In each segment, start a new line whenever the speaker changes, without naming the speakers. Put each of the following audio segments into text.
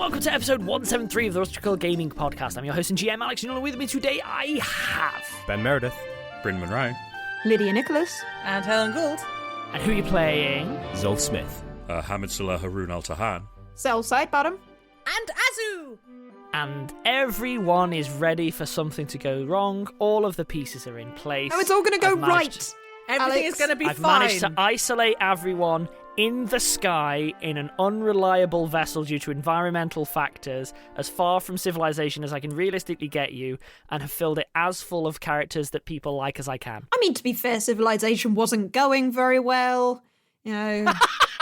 welcome to episode 173 of the Rustical Gaming Podcast. I'm your host and GM, Alex, and with me today I have...
Ben Meredith.
Bryn Monroe.
Lydia Nicholas.
And Helen Gould.
And who are you playing?
Zolf Smith.
Hamid Salah Haroon Al-Tahan.
Cell Sidebottom.
And Azu!
And everyone is ready for something to go wrong. All of the pieces are in place.
No, it's all going to go right.
Everything
Alex,
is going to be
I've
fine.
managed to isolate everyone in the sky in an unreliable vessel due to environmental factors as far from civilization as I can realistically get you, and have filled it as full of characters that people like as I can.
I mean, to be fair, civilization wasn't going very well. You know.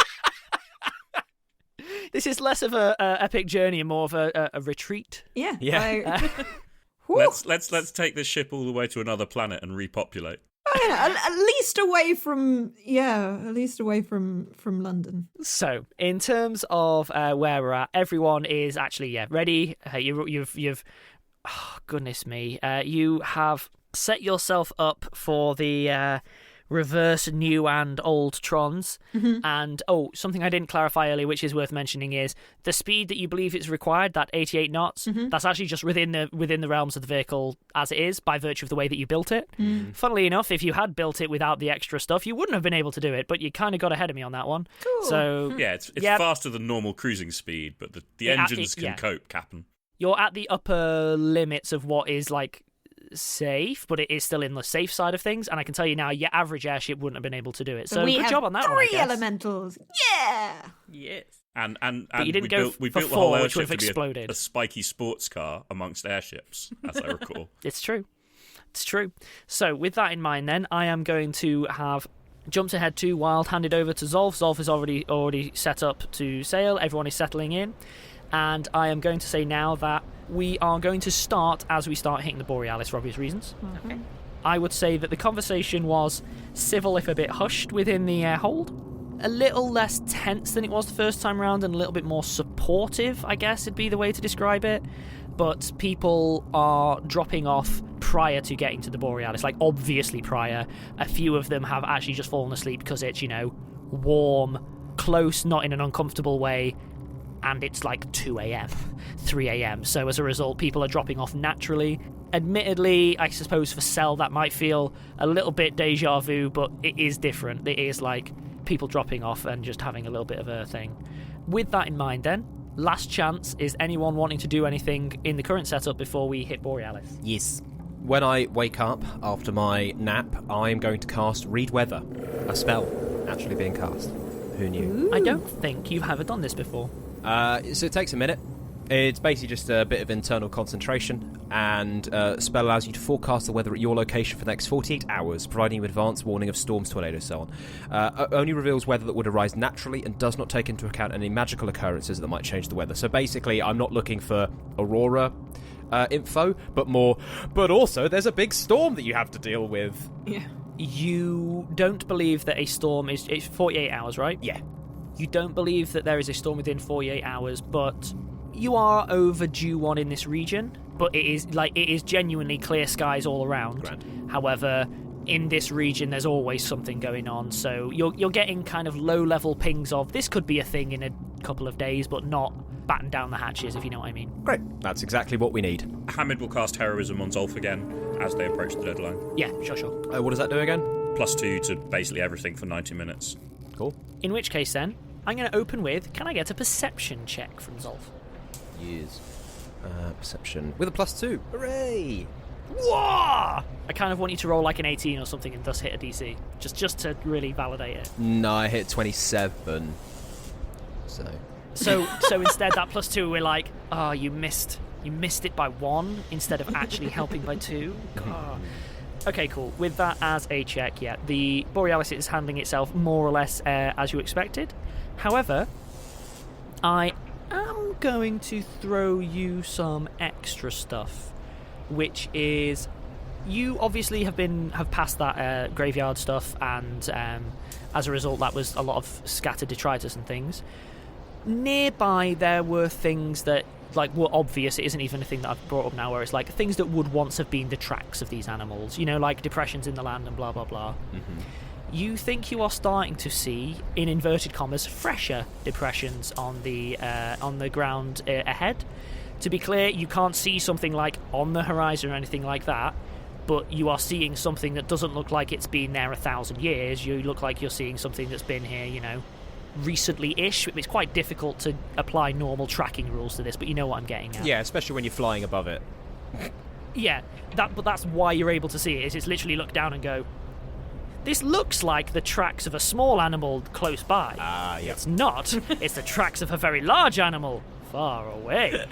This is less of a epic journey and more of a retreat.
Yeah.
Yeah.
Let's take this ship all the way to another planet and repopulate.
Oh, yeah, at least away from London.
So, in terms of where we're at, everyone is actually ready. You've oh, goodness me, you have set yourself up for the reverse new and old Trons.
Mm-hmm.
And something I didn't clarify earlier, which is worth mentioning, is the speed that you believe it's required, that 88 knots.
Mm-hmm.
That's actually just within the realms of the vehicle as it is, by virtue of the way that you built it. Funnily enough, if you had built it without the extra stuff, you wouldn't have been able to do it, but you kind of got ahead of me on that one.
Cool.
So
Yeah, it's faster than normal cruising speed, but the engines can cope, Captain.
you're at the upper limits of what is like safe, but it is still in the safe side of things. And I can tell you now, your average airship wouldn't have been able to do it. So
we
good
have
job on that one, I
three
guess.
elementals. Yeah.
Yes.
And
But you didn't go
we
for
built the
four,
whole
which would
airship
have
to be
exploded.
a spiky sports car amongst airships, as I recall.
It's true. It's true. So with that in mind, then I am going to have jumped ahead to Wild, handed over to Zolf. Zolf is already set up to sail. Everyone is settling in, and I am going to say now that we are going to start as we start hitting the Borealis for obvious reasons.
Okay.
I would say that the conversation was civil, if a bit hushed, within the hold. A little less tense than it was the first time round, and a little bit more supportive, I guess would be the way to describe it. But people are dropping off prior to getting to the Borealis, like obviously prior. A few of them have actually just fallen asleep because it's, warm, close, not in an uncomfortable way, and it's like 2 a.m., 3 a.m. So as a result, people are dropping off naturally. Admittedly, I suppose for Cell that might feel a little bit deja vu, but it is different. It is like people dropping off and just having a little bit of a thing. With that in mind then, last chance, is anyone wanting to do anything in the current setup before we hit Borealis?
Yes. When I wake up after my nap, I am going to cast Read Weather, a spell actually being cast. Who knew?
Ooh.
I don't think you've ever done this before.
So it takes a minute. It's basically just a bit of internal concentration, and spell allows you to forecast the weather at your location for the next 48 hours, providing you advance warning of storms, tornadoes, so on. Only reveals weather that would arise naturally and does not take into account any magical occurrences that might change the weather. So basically, I'm not looking for Aurora info, but also there's a big storm that you have to deal with.
Yeah.
You don't believe that a storm is... It's 48 hours, right?
Yeah.
You don't believe that there is a storm within 48 hours, but you are overdue one in this region. But it is genuinely clear skies all around.
Grand.
However, in this region, there's always something going on. So you're getting kind of low-level pings of this could be a thing in a couple of days, but not batten down the hatches, if you know what I mean.
Great. That's exactly what we need.
Hamid will cast Heroism on Zolf again as they approach the deadline.
Yeah, sure.
What does that do again?
+2 to basically everything for 90 minutes.
Cool.
In which case, then, I'm going to open with, can I get a perception check from Zolf?
Yes. Perception with a +2. Hooray!
Whoa! I kind of want you to roll like an 18 or something and thus hit a DC, just to really validate it.
No, I hit 27.
So instead, that +2, we're like, you missed it by 1 instead of actually helping by 2. God. Okay, cool. With that as a check, yeah, the Borealis is handling itself more or less as you expected. However, I am going to throw you some extra stuff, which is you obviously have passed that graveyard stuff, and as a result, that was a lot of scattered detritus and things. Nearby, there were things that were obvious. It isn't even a thing that I've brought up now, where it's like things that would once have been the tracks of these animals, like depressions in the land and blah blah blah. you think you are starting to see, in inverted commas, fresher depressions on the ground ahead. To be clear, you can't see something like on the horizon or anything like that, but you are seeing something that doesn't look like it's been there 1,000 years. You look like you're seeing something that's been here, recently-ish. It's quite difficult to apply normal tracking rules to this, but you know what I'm getting at.
Yeah, especially when you're flying above it.
Yeah, but that's why you're able to see it. Is it's literally look down and go, this looks like the tracks of a small animal close by.
Yeah.
It's not. It's the tracks of a very large animal far away.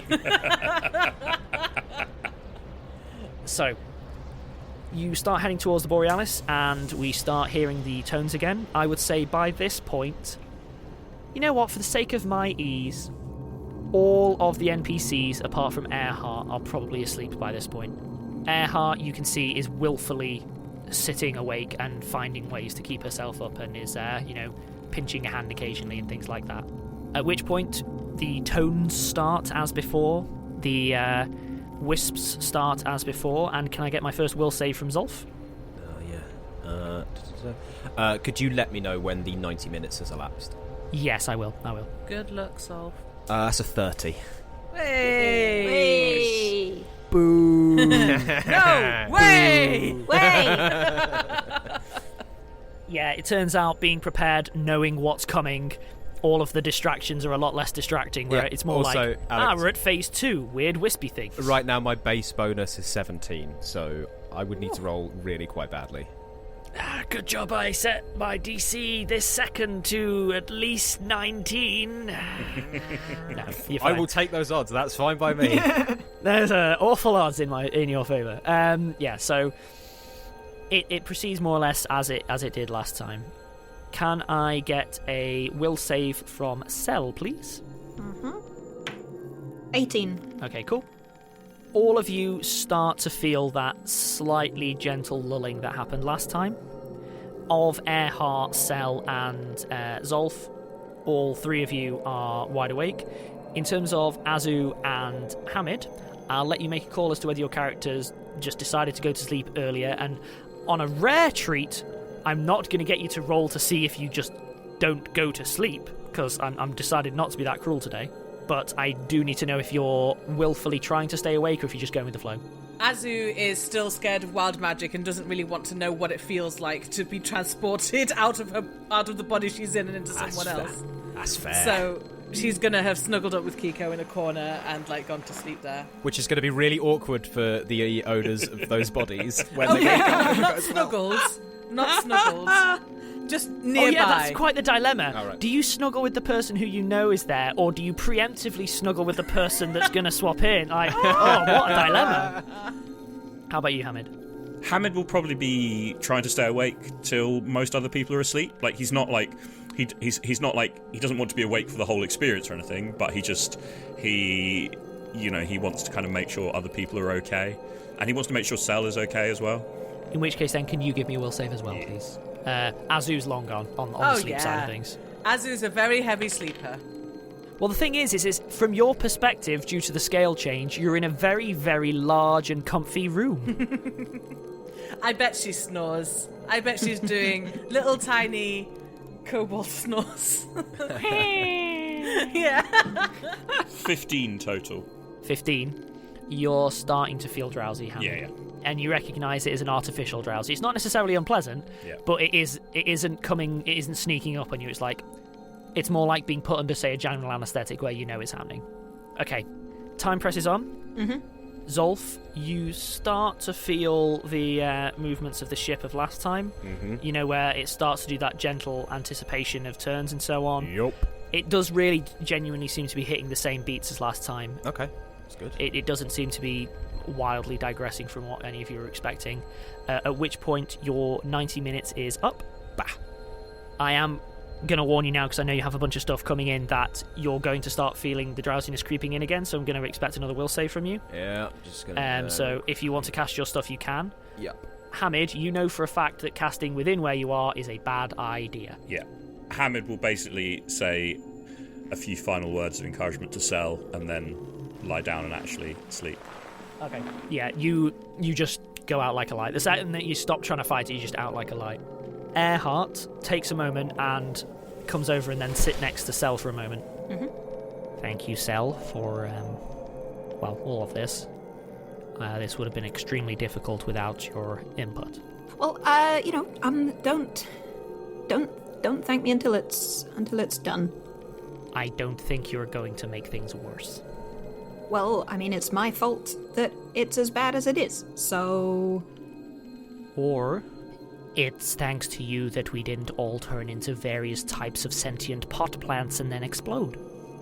So, you start heading towards the Borealis, and we start hearing the tones again. I would say by this point, you know what, for the sake of my ease, all of the NPCs, apart from Earhart, are probably asleep by this point. Earhart, you can see, is willfully sitting awake and finding ways to keep herself up, and is, pinching a hand occasionally and things like that. At which point, the tones start as before, the wisps start as before, and can I get my first will save from Zolf?
Oh, yeah. Could you let me know when the 90 minutes has elapsed?
Yes, I will.
Good luck, Solve.
That's a 30.
Hey!
Boo!
No! Way!
Yeah, it turns out being prepared, knowing what's coming, all of the distractions are a lot less distracting, where
Yeah,
it's more
also,
like,
Alex,
we're at phase 2, weird wispy things.
Right now, my base bonus is 17, so I would need to roll really quite badly.
Good job I set my DC this second to at least 19. No, you're
I
fine.
will take those odds. That's fine by me.
There's awful odds in your favour. So it proceeds more or less as it did last time. Can I get a will save from Cell, please?
18.
Okay, cool. All of you start to feel that slightly gentle lulling that happened last time. Of Earhart, Cell, and Zolf, all three of you are wide awake. In terms of Azu and Hamid, I'll let you make a call as to whether your characters just decided to go to sleep earlier, and on a rare treat, I'm not going to get you to roll to see if you just don't go to sleep, because I'm decided not to be that cruel today. But I do need to know if you're willfully trying to stay awake or if you're just going with the flow.
Azu is still scared of wild magic and doesn't really want to know what it feels like to be transported out of the body she's in and into someone else.
That's fair.
So she's gonna have snuggled up with Kiko in a corner and gone to sleep there.
Which is going to be really awkward for the owners of those bodies when
Oh
they
yeah, not snuggles, not snuggled, just nearby.
Oh yeah, that's quite the dilemma.
All right.
Do you snuggle with the person who you know is there, or do you preemptively snuggle with the person that's going to swap in? What a dilemma. How about you, Hamid?
Hamid will probably be trying to stay awake till most other people are asleep. Like he's not like he's not like he doesn't want to be awake for the whole experience or anything, but he wants to kind of make sure other people are okay, and he wants to make sure Cell is okay as well.
In which case, then, can you give me a will save as well, please? Azu's long gone on the sleep side of things.
Azu's a very heavy sleeper.
Well, the thing is from your perspective, due to the scale change, you're in a very, very large and comfy room.
I bet she snores. I bet she's doing little tiny kobold snores. Yeah.
15 total.
15. You're starting to feel drowsy, Hamid.
Yeah.
And you recognise it as an artificial drowsy. It's not necessarily unpleasant, but it isn't sneaking up on you. It's more like being put under, say, a general anaesthetic where you know it's happening. Okay, time presses on.
Mm-hmm.
Zolf, you start to feel the movements of the ship of last time.
Mm-hmm.
You know, where it starts to do that gentle anticipation of turns and so on.
Yup.
It does really genuinely seem to be hitting the same beats as last time.
Okay, that's good.
It doesn't seem to be wildly digressing from what any of you were expecting, at which point your 90 minutes is up. Bah. I am going to warn you now, because I know you have a bunch of stuff coming in, that you're going to start feeling the drowsiness creeping in again, so I'm going to expect another will save from you.
Yeah, just gonna...
So if you want to cast your stuff, you can.
Yep.
Hamid, you know for a fact that casting within where you are is a bad idea.
Yeah. Hamid will basically say a few final words of encouragement to Cell and then lie down and actually sleep.
Okay. Yeah, you just go out like a light. The second that you stop trying to fight it, you just out like a light. Earhart takes a moment and comes over and then sit next to Cell for a moment. Thank you, Cell, for all of this. This would have been extremely difficult without your input.
Well, don't thank me until it's done.
I don't think you're going to make things worse.
Well, I mean, it's my fault that it's as bad as it is, so...
Or it's thanks to you that we didn't all turn into various types of sentient pot plants and then explode.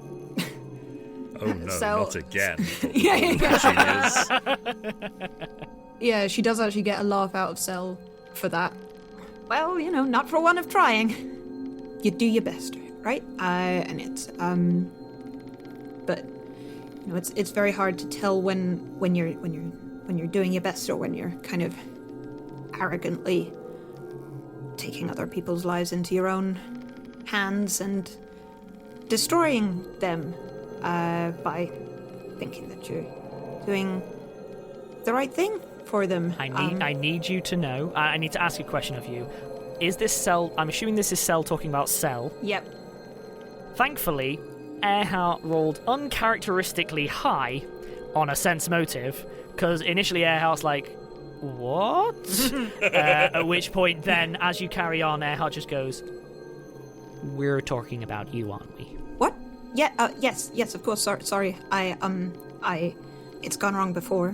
Oh no,
So-
not again.
Yeah. Yeah, she does actually get a laugh out of Cell for that. Well, not for want of trying. You do your best, right? And it's but it's very hard to tell when you're doing your best or when you're kind of arrogantly taking other people's lives into your own hands and destroying them by thinking that you're doing the right thing for them.
I need you to know. I need to ask a question of you. Is this Cell? I'm assuming this is Cell talking about Cell.
Yep.
Thankfully, Earhart rolled uncharacteristically high on a sense motive, because initially Earhart's like, what? At which point then, as you carry on, Earhart just goes, we're talking about you, aren't we?
What? Yeah. Yes. Of course. Sorry. It's gone wrong before.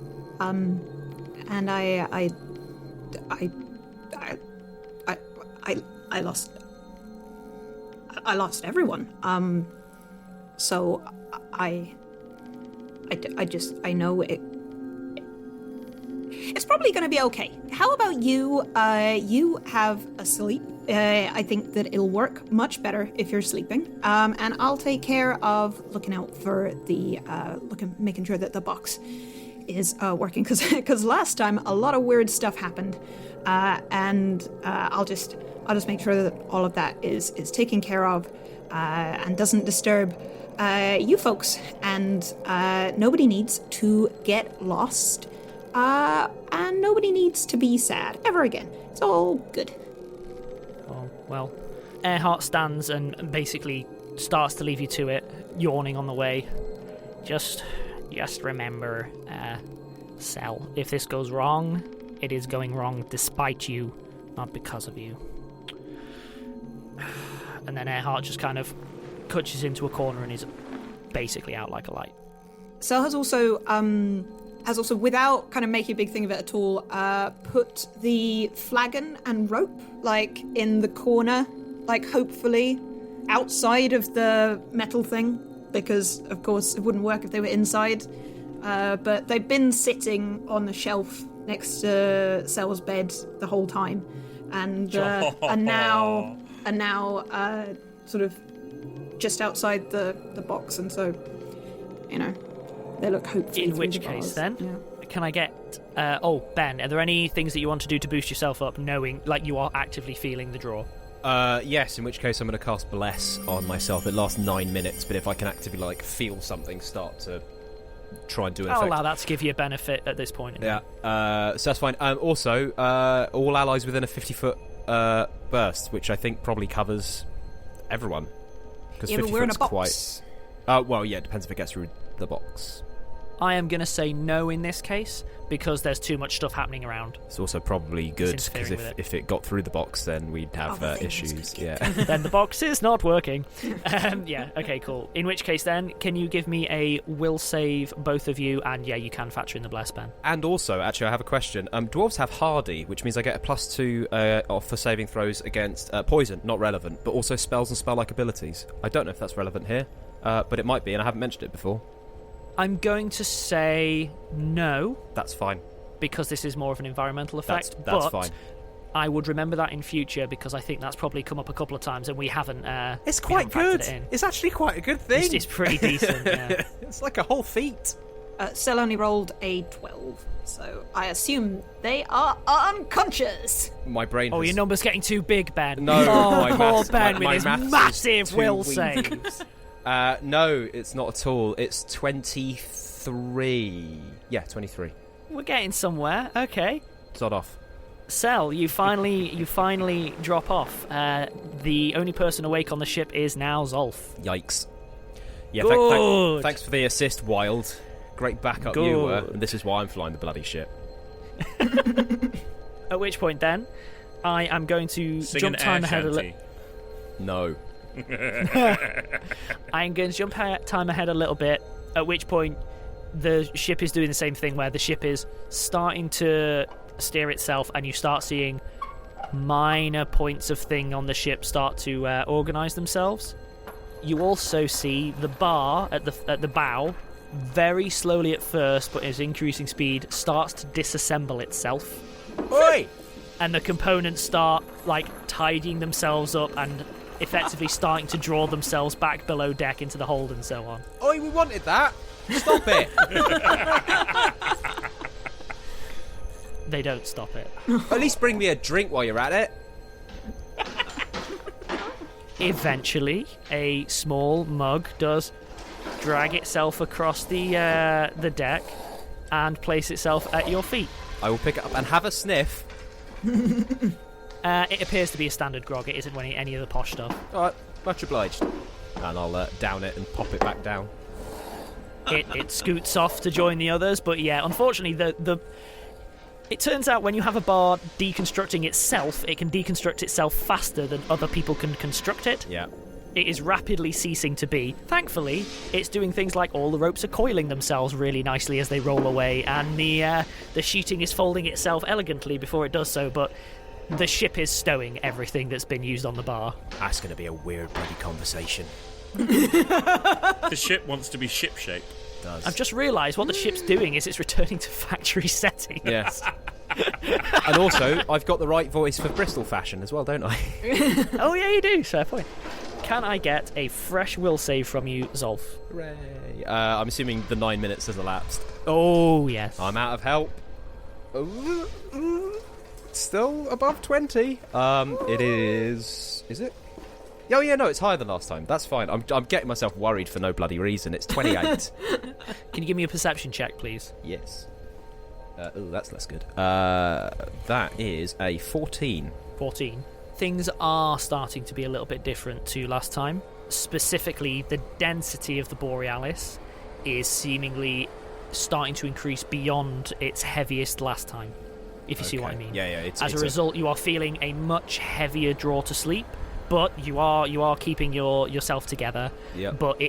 And I lost everyone. So I know it's probably going to be okay. How about you? You have a sleep. I think that it'll work much better if you're sleeping. And I'll take care of looking out for the making sure that the box is working, because last time a lot of weird stuff happened, and I'll just make sure that all of that is taken care of and doesn't disturb you folks, and nobody needs to get lost, and nobody needs to be sad ever again. It's all good.
Oh, well, Earhart stands and basically starts to leave you to it, yawning on the way. Just remember, Cell, if this goes wrong, it is going wrong despite you, not because of you. And then Earhart just kind of cutches into a corner and is basically out like a light.
Cell has also, without kind of making a big thing of it at all, put the flagon and rope, like, in the corner, like, hopefully outside of the metal thing, because, of course, it wouldn't work if they were inside. But they've been sitting on the shelf next to Cell's bed the whole time, and are now sort of just outside the box, and so, they look hopefully.
In which case, then, can I get... Ben, are there any things that you want to do to boost yourself up, knowing, like, you are actively feeling the draw?
Yes, in which case I'm going to cast Bless on myself. It lasts 9 minutes, but if I can actively, like, feel something start to try and do an
I'll
effect...
allow that to give you a benefit at this point.
Yeah, so that's fine. Also, all allies within a 50-foot burst, which I think probably covers everyone. Because 50
but we're in a
foot's
box.
quite... well, yeah, it depends if it gets through the box.
I am going to say no in this case, because there's too much stuff happening around.
It's also probably good, because
interfering with
if it got through the box, then we'd have
the thing
issues. Yeah.
Then the box is not working. Yeah, okay, cool. In which case then, can you give me a will save, both of you, and yeah, you can factor in the bless, Ben.
And also, actually, I have a question. Dwarves have hardy, which means I get a +2 for saving throws against poison, not relevant, but also spells and spell-like abilities. I don't know if that's relevant here, but it might be, and I haven't mentioned it before.
I'm going to say no,
That's fine.
because this is more of an environmental effect.
That's
but
fine.
I would remember that in future, because I think that's probably come up a couple of times and we haven't.
It's
we
quite
haven't factored
good.
it in.
It's actually quite a good thing.
It's pretty decent. Yeah.
It's like a whole feat.
Cell only rolled a 12, so I assume they are unconscious.
My brain.
Oh,
has...
your number's getting too big, Ben.
No,
oh,
my
poor
maths-
Ben
my-
with
my
his
maths is
massive
too
will
weak.
saves.
No, it's not at all. It's 23. Yeah, 23.
We're getting somewhere. Okay.
Sod off.
Cell, you finally drop off. The only person awake on the ship is now Zolf.
Yikes. Yeah,
Good.
thanks for the assist, Wild. Great backup you were, and this is why I'm flying the bloody ship.
At which point, then, I am going to
Sing
jump
an
time
air
ahead a
shanty.
No.
I'm going to jump time ahead a little bit, at which point the ship is doing the same thing where the ship is starting to steer itself and you start seeing minor points of thing on the ship start to organise themselves. You also see the bar at the bow, very slowly at first, but as increasing speed, starts to disassemble itself.
Oi!
And the components start, like, tidying themselves up and effectively starting to draw themselves back below deck into the hold and so on.
Oi, we wanted that! Stop it!
They don't stop it.
At least bring me a drink while you're at it.
Eventually, a small mug does drag itself across the deck and place itself at your feet.
I will pick it up and have a sniff.
It appears to be a standard grog. It isn't any of the posh stuff.
Alright, much obliged. And I'll down it and pop it back down.
It scoots off to join the others, but yeah, unfortunately, it turns out when you have a bar deconstructing itself, it can deconstruct itself faster than other people can construct it.
Yeah.
It is rapidly ceasing to be. Thankfully, it's doing things like all the ropes are coiling themselves really nicely as they roll away, and the sheeting is folding itself elegantly before it does so, but the ship is stowing everything that's been used on the bar.
That's going to be a weird bloody conversation.
The ship wants to be ship-shaped.
Does.
I've just realised what the ship's doing is it's returning to factory settings.
Yes. And also, I've got the right voice for Bristol fashion as well, don't I?
Oh yeah, you do. Fair point. Can I get a fresh will save from you, Zolf?
Hooray. I'm assuming the 9 minutes has elapsed.
Oh yes.
I'm out of help. Still above 20. It is... Is it? Oh yeah, no, it's higher than last time. That's fine. I'm getting myself worried for no bloody reason. It's 28.
Can you give me a perception check, please?
Yes. That's less good. That is a 14.
14. Things are starting to be a little bit different to last time. Specifically, the density of the Borealis is seemingly starting to increase beyond its heaviest last time, if you see what I mean.
Yeah.
As a result, you are feeling a much heavier draw to sleep, but you are keeping yourself together.
Yeah.
But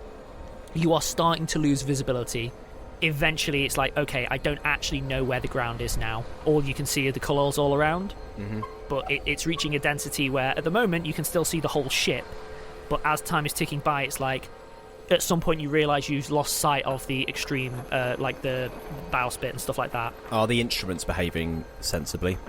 you are starting to lose visibility. Eventually, it's like, okay, I don't actually know where the ground is now. All you can see are the colours all around.
Mm-hmm.
But it's reaching a density where, at the moment, you can still see the whole ship. But as time is ticking by, it's like, at some point you realise you've lost sight of the extreme, like the bowsprit and stuff like that.
Are the instruments behaving sensibly?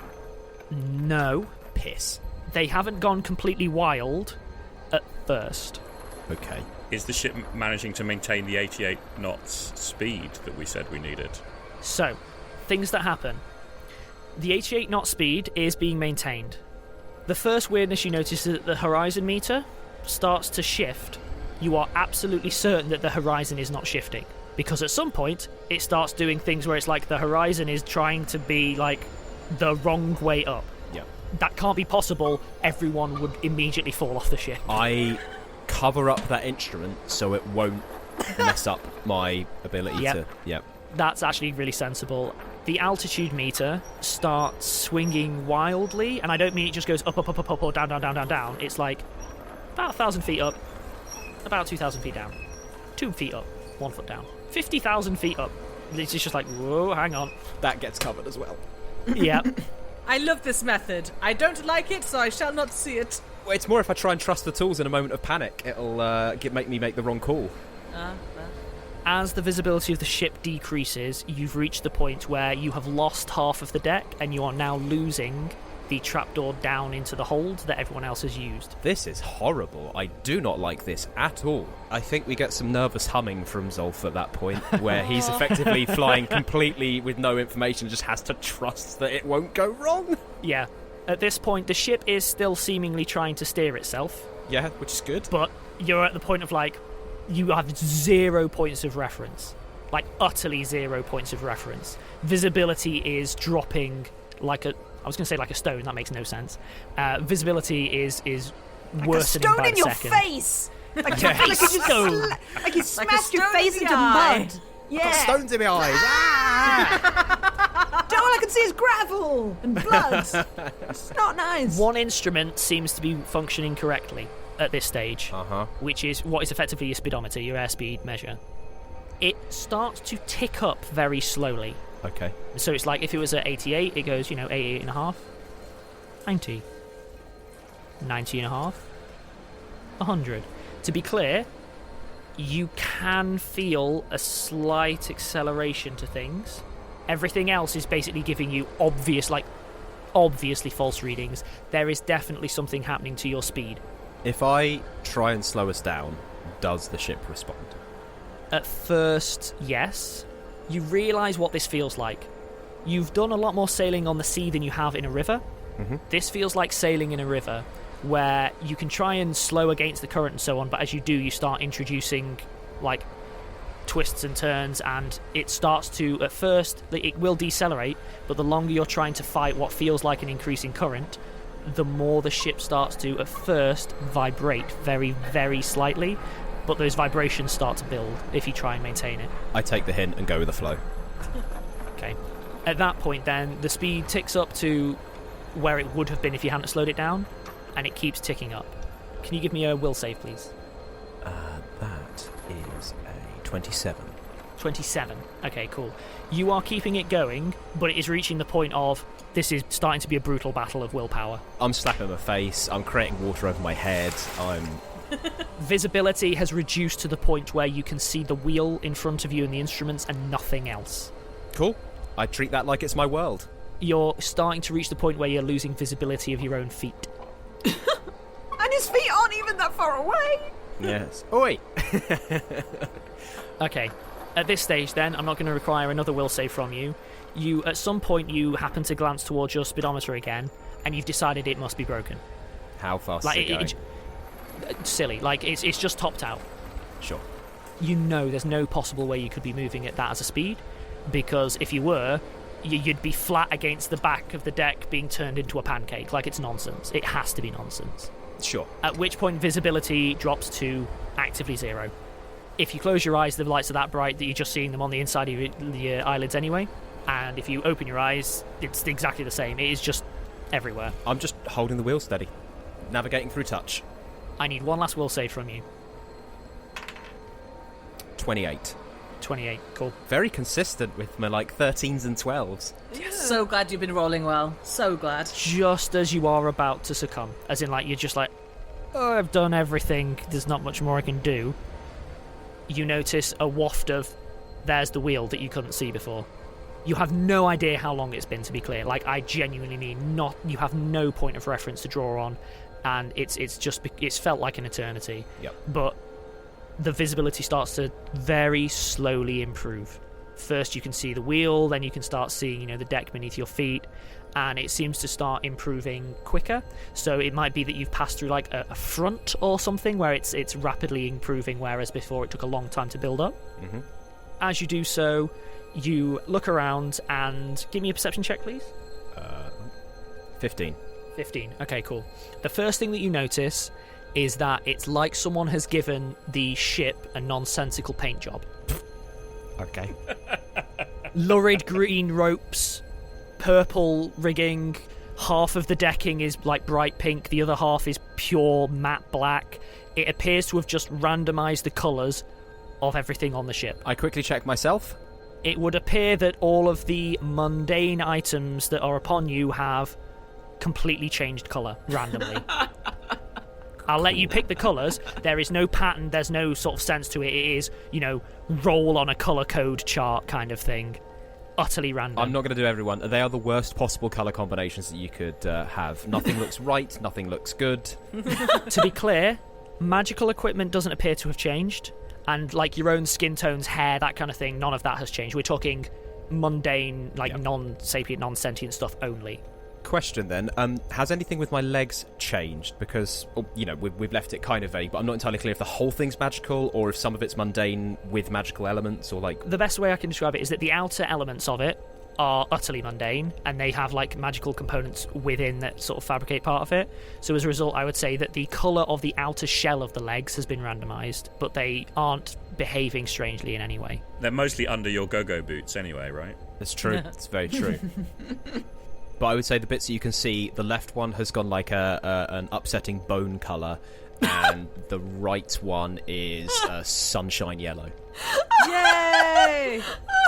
No.
Piss.
They haven't gone completely wild at first.
Okay.
Is the ship managing to maintain the 88 knots speed that we said we needed?
So, things that happen. The 88 knot speed is being maintained. The first weirdness you notice is that the horizon meter starts to shift. You are absolutely certain that the horizon is not shifting, because at some point it starts doing things where it's like the horizon is trying to be like the wrong way up.
Yeah.
That can't be possible. Everyone would immediately fall off the ship.
I cover up that instrument so it won't mess up my ability
Yep.
to... Yep.
That's actually really sensible. The altitude meter starts swinging wildly, and I don't mean it just goes up, or down. It's like about 1,000 feet up, about 2,000 feet down, 2 feet up, 1 foot down, 50,000 feet up. It's just like, whoa, hang on.
That gets covered as well.
Yeah.
I love this method. I don't like it, so I shall not see it.
Well, it's more if I try and trust the tools in a moment of panic. It'll make me make the wrong call.
As the visibility of the ship decreases, you've reached the point where you have lost half of the deck, and you are now losing the trapdoor down into the hold that everyone else has used.
This is horrible. I do not like this at all. I think we get some nervous humming from Zolf at that point, where he's effectively flying completely with no information, just has to trust that it won't go wrong.
Yeah. At this point, the ship is still seemingly trying to steer itself,
Yeah, which is good.
but you're at the point of, like, you have 0 points of reference. Like, utterly 0 points of reference. Visibility is dropping like a was going to say like a stone. That makes no sense. Visibility is
Like a
worsening
stone
by
in
the
your
second.
face! Like you smashed your
stone
face
in
into
the eye.
mud! Yeah!
Stones in my eyes. Ah!
All I can see is gravel and blood. It's not nice.
One instrument seems to be functioning correctly at this stage, which is what is effectively your speedometer, your airspeed measure. It starts to tick up very slowly.
Okay.
So it's like if it was at 88, it goes, 88 and a half, 90, 90 and a half, 100. To be clear, you can feel a slight acceleration to things. Everything else is basically giving you obviously false readings. There is definitely something happening to your speed.
If I try and slow us down, does the ship respond?
At first, yes. You realise what this feels like. You've done a lot more sailing on the sea than you have in a river.
Mm-hmm.
This feels like sailing in a river, where you can try and slow against the current and so on, but as you do, you start introducing, like, twists and turns, and it starts to, at first, it will decelerate, but the longer you're trying to fight what feels like an increasing current, the more the ship starts to, at first, vibrate very, very slightly, but those vibrations start to build if you try and maintain it.
I take the hint and go with the flow.
Okay. At that point, then, the speed ticks up to where it would have been if you hadn't slowed it down, and it keeps ticking up. Can you give me a will save, please?
That is a 27.
27. Okay, cool. You are keeping it going, but it is reaching the point of this is starting to be a brutal battle of willpower.
I'm slapping my face. I'm creating water over my head.
Visibility has reduced to the point where you can see the wheel in front of you and the instruments and nothing else.
Cool. I treat that like it's my world.
You're starting to reach the point where you're losing visibility of your own feet.
And his feet aren't even that far away.
Yes. Oi!
Okay. At this stage, then, I'm not going to require another will save from you. At some point, you happen to glance towards your speedometer again, and you've decided it must be broken.
How fast
Like,
is it going?
silly. Like, it's just topped out.
Sure.
You know there's no possible way you could be moving at that as a speed, because if you were, you'd be flat against the back of the deck being turned into a pancake. Like, it's nonsense. It has to be nonsense.
Sure.
At which point visibility drops to actively 0. If you close your eyes, the lights are that bright that you're just seeing them on the inside of your eyelids anyway. And if you open your eyes, it's exactly the same. It is just everywhere.
I'm just holding the wheel steady, navigating through touch.
I need one last will save from you.
28.
28. Cool.
Very consistent with my 13s and 12s.
So glad you've been rolling well. So glad.
Just as you are about to succumb. As in, you're just like, oh, I've done everything. There's not much more I can do. You notice a waft of, there's the wheel that you couldn't see before. You have no idea how long it's been, to be clear. I genuinely mean you have no point of reference to draw on, and it's felt like an eternity.
Yep.
But the visibility starts to very slowly improve. First you can see the wheel, then you can start seeing, the deck beneath your feet, and it seems to start improving quicker. So it might be that you've passed through a front or something where it's rapidly improving, whereas before it took a long time to build up.
Mm-hmm.
As you do so, you look around and give me a perception check, please.
15.
15. Okay, cool. The first thing that you notice is that it's like someone has given the ship a nonsensical paint job.
Okay.
Lurid green ropes, purple rigging, half of the decking is bright pink, the other half is pure matte black. It appears to have just randomized the colours of everything on the ship.
I quickly check myself.
It would appear that all of the mundane items that are upon you have completely changed colour randomly. I'll let you pick the colours. There is no pattern, there's no sort of sense to it. It is, roll on a colour code chart kind of thing. Utterly random.
I'm not going to do everyone. They are the worst possible colour combinations that you could have. Nothing looks right, nothing looks good.
To be clear, magical equipment doesn't appear to have changed. And your own skin tones, hair, that kind of thing, none of that has changed. We're talking mundane, non-sapient, non-sentient stuff only.
Question then, has anything with my legs changed? Because, we've left it kind of vague, but I'm not entirely clear if the whole thing's magical or if some of it's mundane with magical elements or
The best way I can describe it is that the outer elements of it are utterly mundane, and they have like magical components within that sort of fabricate part of it. So as a result, I would say that the colour of the outer shell of the legs has been randomised, but they aren't behaving strangely in any way.
They're mostly under your go-go boots anyway, right?
It's true. It's very true. But I would say the bits that you can see, the left one has gone like an upsetting bone colour, and the right one is sunshine yellow.
Yay!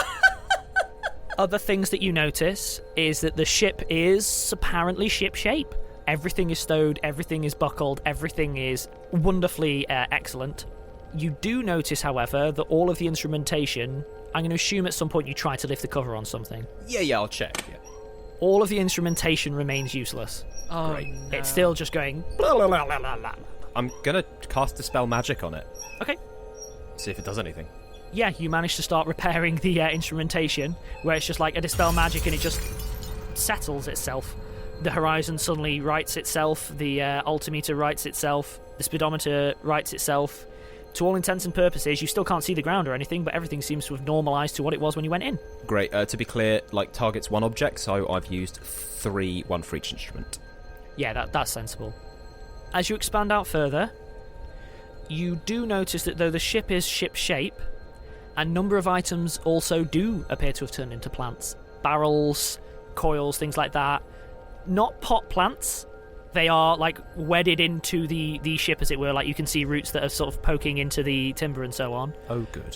Other things that you notice is that the ship is apparently ship-shape. Everything is stowed, everything is buckled, everything is wonderfully excellent. You do notice, however, that all of the instrumentation, I'm going to assume at some point you try to lift the cover on something.
Yeah, I'll check. Yeah.
All of the instrumentation remains useless.
Oh,
Great.
no.
It's still just going blah, blah, blah, blah, blah, blah.
I'm gonna cast Dispel Magic on it.
Okay.
See if it does anything.
Yeah, you manage to start repairing the instrumentation, where it's just like a Dispel Magic and it just settles itself. The horizon suddenly rights itself, the altimeter rights itself, the speedometer rights itself. To all intents and purposes, you still can't see the ground or anything, but everything seems to have normalised to what it was when you went in.
Great. To be clear, like targets one object, so I've used 3, 1 for each instrument.
Yeah, that's sensible. As you expand out further, you do notice that though the ship is ship-shape, a number of items also do appear to have turned into plants. Barrels, coils, things like that. Not pot plants. They are, like, wedded into the ship, as it were. Like, you can see roots that are sort of poking into the timber and so on.
Oh, good.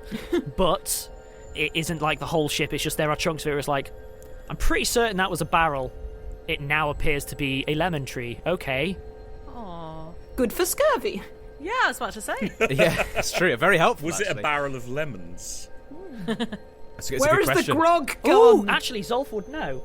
But it isn't like the whole ship. It's just there are chunks of it where it's like, I'm pretty certain that was a barrel. It now appears to be a lemon tree. Okay.
Aw.
Good for scurvy.
Yeah, I was about to say.
Yeah, it's true. Very helpful.
Was it a
actually.
barrel of lemons?
It's a
Where
good
is the
question.
grog
Oh,
gone?
actually, Zolf would know.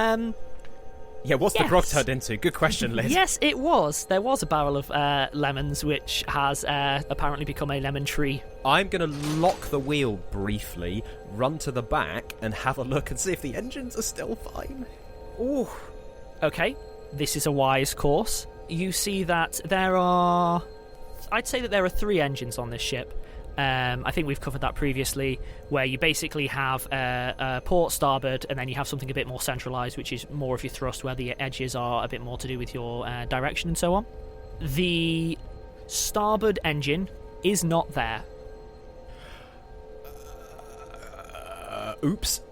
Yeah, what's the
Yes.
grog turned into? Good question, Liz.
Yes, it was. There was a barrel of lemons, which has apparently become a lemon tree.
I'm going to lock the wheel briefly, run to the back, and have a look and see if the engines are still fine.
Ooh. Okay, this is a wise course. You see that there are... I'd say that there are 3 engines on this ship. I think we've covered that previously, where you basically have a port starboard, and then you have something a bit more centralised, which is more of your thrust, where the edges are a bit more to do with your direction and so on. The starboard engine is not there.
Oops.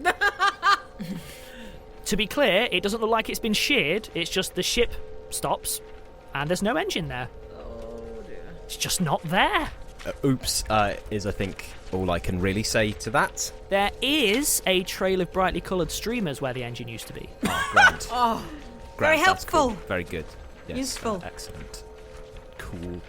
To be clear, it doesn't look like it's been sheared, it's just the ship stops, and there's no engine there.
Oh, dear.
It's just not there.
Oops is, I think, all I can really say to that.
There is a trail of brightly coloured streamers where the engine used to be.
Oh, grand.
Oh,
Very
Grand, that's cool.
helpful.
Very good. Yes,
Useful.
Excellent. Cool.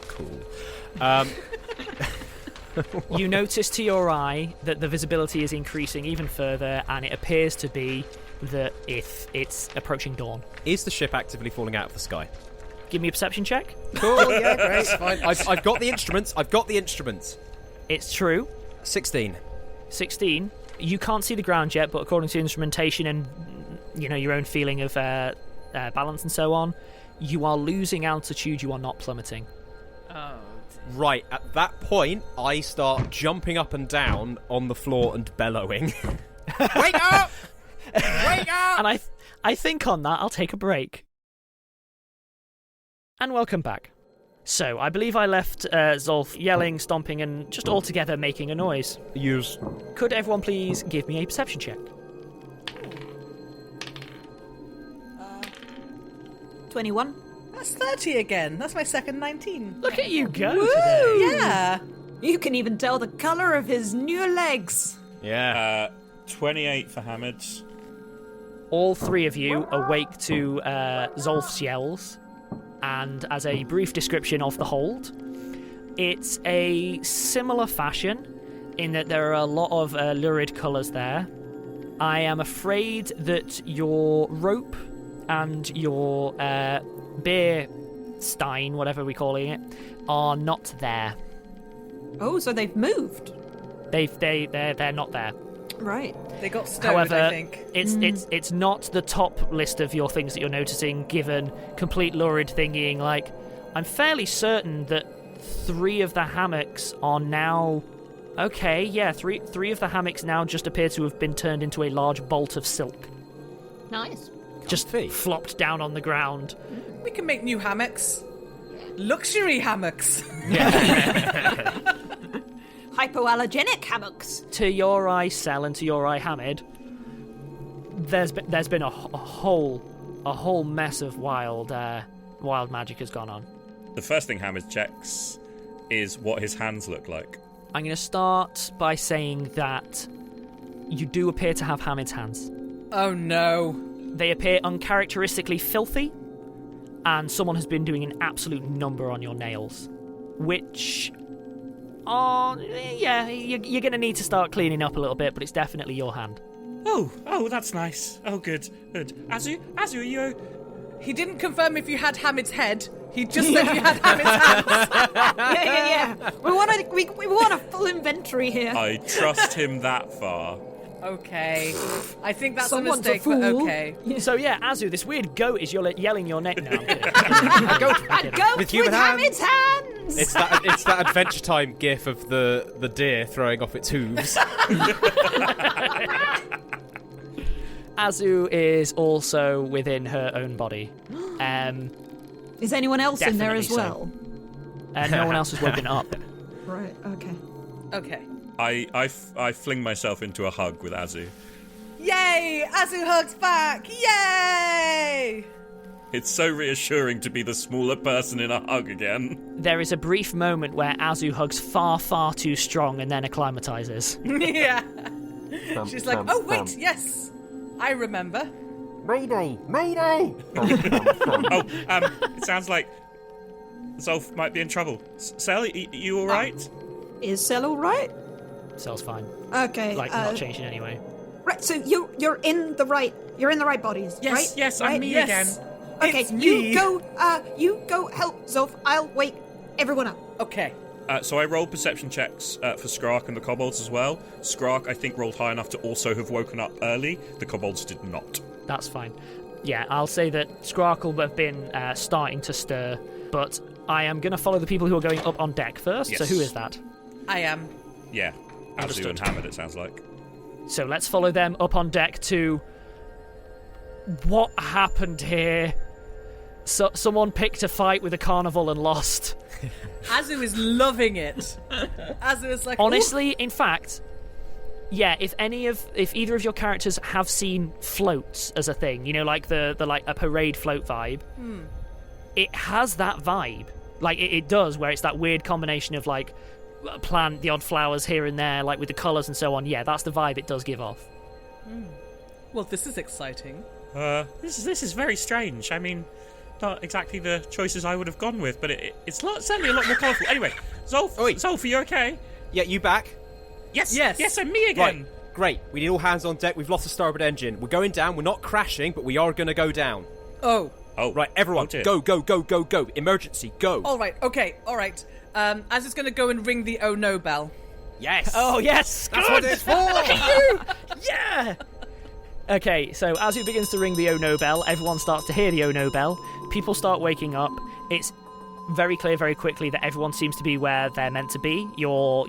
You notice to your eye that the visibility is increasing even further, and it appears to be that if it's approaching dawn.
Is the ship actively falling out of the sky?
Give me a perception check.
Cool, yeah, great. Fine. I've got the instruments.
It's true.
16.
16. You can't see the ground yet, but according to instrumentation and your own feeling of balance and so on, you are losing altitude. You are not plummeting.
oh.
Right, at that point, I start jumping up and down on the floor and bellowing. Wake up! Wake up!
And I think on that I'll take a break. And welcome back. So, I believe I left Zolf yelling, stomping, and just altogether making a noise.
Use.
Could everyone please give me a perception check?
21.
That's 30 again. That's my second 19.
Look at you go today.
Yeah.
You can even tell the colour of his new legs.
Yeah.
28 for Hamid.
All 3 of you awake to Zolf's yells, and as a brief description of the hold, it's a similar fashion in that there are a lot of lurid colours there. I am afraid that your rope and your beer stein, whatever we're calling it, are not there.
Oh, so they've moved.
They're not there.
Right.
They got stowed,
However,
I think.
it's not the top list of your things that you're noticing, given complete lurid thinking. Like, I'm fairly certain that 3 of the hammocks are now Okay, yeah, three of the hammocks now just appear to have been turned into a large bolt of silk.
Nice.
Just flopped down on the ground.
We can make new hammocks. Luxury hammocks.
Hypoallergenic hammocks.
To your eye, Sel, and to your eye, Hamid, there's been a whole mess of wild magic has gone on.
The first thing Hamid checks is what his hands look like.
I'm going to start by saying that you do appear to have Hamid's hands.
Oh no.
They appear uncharacteristically filthy, and someone has been doing an absolute number on your nails, which you're going to need to start cleaning up a little bit, but it's definitely your hand.
Oh, that's nice. Oh, good. Azu, are you...
He didn't confirm if you had Hamid's head. He just said you had Hamid's hands.
Yeah. We want a full inventory here.
I trust him that far.
Okay. I think that's
Someone's
a mistake,
a
but
fool.
okay.
So yeah, Azu, this weird goat is yelling your name now.
A goat
With
with
human
Hamid's hands.
It's that Adventure Time gif of the deer throwing off its hooves.
Azu is also within her own body.
Is anyone else in there as
Definitely
well?
No one else has woken up.
Right. Okay.
Okay.
I fling myself into a hug with Azu.
Yay! Azu hugs back! Yay!
It's so reassuring to be the smaller person in a hug again.
There is a brief moment where Azu hugs far, far too strong and then acclimatizes.
Yeah. She's like, oh wait, yes, I remember.
Mayday!
Oh, it sounds like Zolf might be in trouble. Sel, you all right?
Is Sel all right?
Cell's fine.
Okay.
Not changing anyway.
Right. So you're in the right bodies,
Yes,
right?
yes, I'm
Right?
me
Yes.
again.
Okay.
It's me.
You go help Zolf. I'll wake everyone up.
Okay.
So I rolled perception checks for Skrark and the kobolds as well. Skrark, I think, rolled high enough to also have woken up early. The kobolds did not.
That's fine. Yeah, I'll say that Skrark will have been starting to stir, but I am going to follow the people who are going up on deck first.
Yes.
So who is that?
I am.
Yeah, Azu
Understood.
and Hamid, it sounds like.
So let's follow them up on deck to... What happened here? So, someone picked a fight with a carnival and lost.
Azu is loving it. Azu is like,
Honestly, in fact, yeah, if either of your characters have seen floats as a thing, you know, like the like a parade float vibe, it has that vibe. Like it does, where it's that weird combination of like plant, the odd flowers here and there, like with the colours and so on. Yeah, that's the vibe it does give off.
well, this is exciting.
This is very strange. I mean, not exactly the choices I would have gone with, but it's certainly a lot more colourful. Anyway, Zolf, are you okay?
Yeah, you back?
Yes,
Yes.
I'm me again.
Right, great. We need all hands on deck. We've lost the starboard engine. We're going down. We're not crashing, but we are going to go down.
Oh.
Oh,
Right, everyone,
dear.
go. Emergency, go.
All right. Okay. All right. Azu's going to go and ring the oh no bell.
Yes.
Oh yes,
That's
good.
what it's for.
Look at you! Yeah. Okay, so as it begins to ring the oh no bell, everyone starts to hear the oh no bell. People start waking up. It's very clear very quickly that everyone seems to be where they're meant to be. Your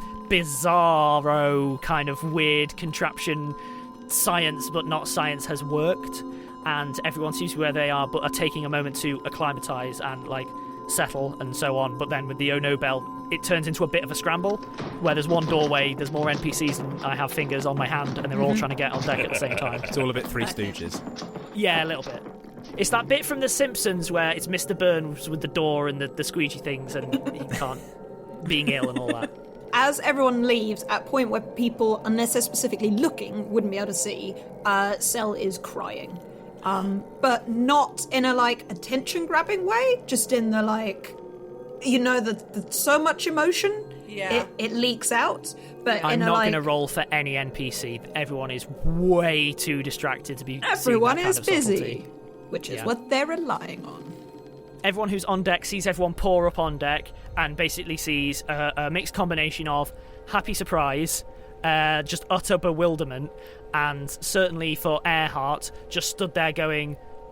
bizarro kind of weird contraption science but not science has worked, and everyone seems to be where they are but are taking a moment to acclimatize and like settle and so on. But then with the oh no bell, it turns into a bit of a scramble where there's one doorway, there's more NPCs and I have fingers on my hand and they're all trying to get on deck at the same time.
It's all a bit Three Stooges.
Yeah, a little bit. It's that bit from The Simpsons where it's Mr. Burns with the door and the squeegee things and he can't, being ill and all that.
As everyone leaves, at a point where people, unless they're specifically looking, wouldn't be able to see, Sel is crying. But not in a, like, attention-grabbing way, just in the, like, you know, the so much emotion,
Yeah.
it leaks out. But
I'm
in a,
not
like,
going to roll for any NPC. Everyone is way too distracted to be seeing
everyone
that kind
is
of
busy,
subtlety.
which is
Yeah.
what they're relying on.
Everyone who's on deck sees everyone pour up on deck and basically sees a mixed combination of happy surprise, just utter bewilderment, and certainly for Earhart, just stood there going,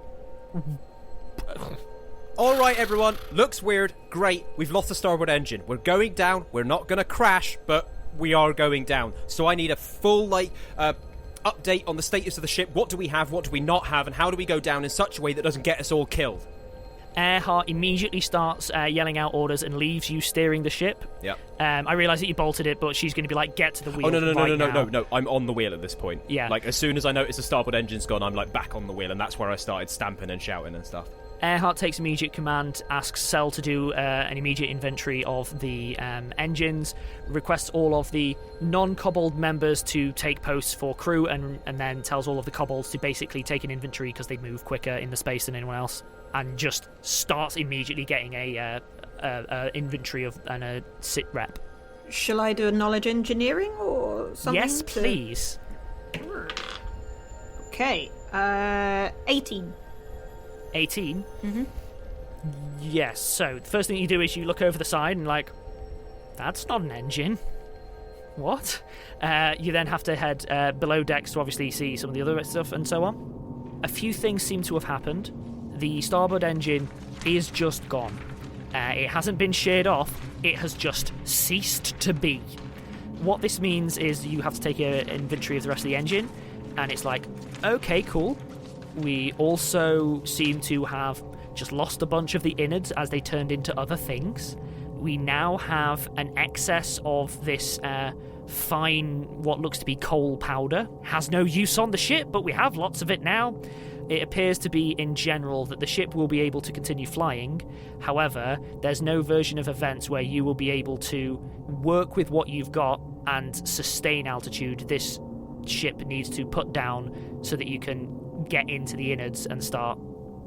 All right, everyone. Looks weird. Great. We've lost the starboard engine. We're going down. We're not going to crash, but we are going down. So I need a full, update on the status of the ship. What do we have, what do we not have, and how do we go down in such a way that doesn't get us all killed?
Earhart immediately starts yelling out orders and leaves you steering the ship.
Yep.
I realise that you bolted it, but she's going to be like, get to the wheel.
Oh, no,
now.
I'm on the wheel at this point.
Yeah.
Like, as soon as I notice the starboard engine's gone, I'm, back on the wheel, and that's where I started stamping and shouting and stuff.
Earhart takes immediate command, asks Cell to do an immediate inventory of the engines, requests all of the non-kobold members to take posts for crew, and then tells all of the kobolds to basically take an inventory because they move quicker in the space than anyone else, and just starts immediately getting a inventory of and a sit rep.
Shall I do a knowledge engineering or something?
Yes, please.
Okay, 18.
18?
Mm-hmm.
Yes, so the first thing you do is you look over the side and that's not an engine. What? You then have to head below decks to obviously see some of the other stuff and so on. A few things seem to have happened. The starboard engine is just gone. It hasn't been sheared off, it has just ceased to be. What this means is you have to take an inventory of the rest of the engine, and it's okay, cool. We also seem to have just lost a bunch of the innards as they turned into other things. We now have an excess of this fine, what looks to be coal powder. Has no use on the ship, but we have lots of it now. It appears to be, in general, that the ship will be able to continue flying. However, there's no version of events where you will be able to work with what you've got and sustain altitude. This ship needs to put down so that you can get into the innards and start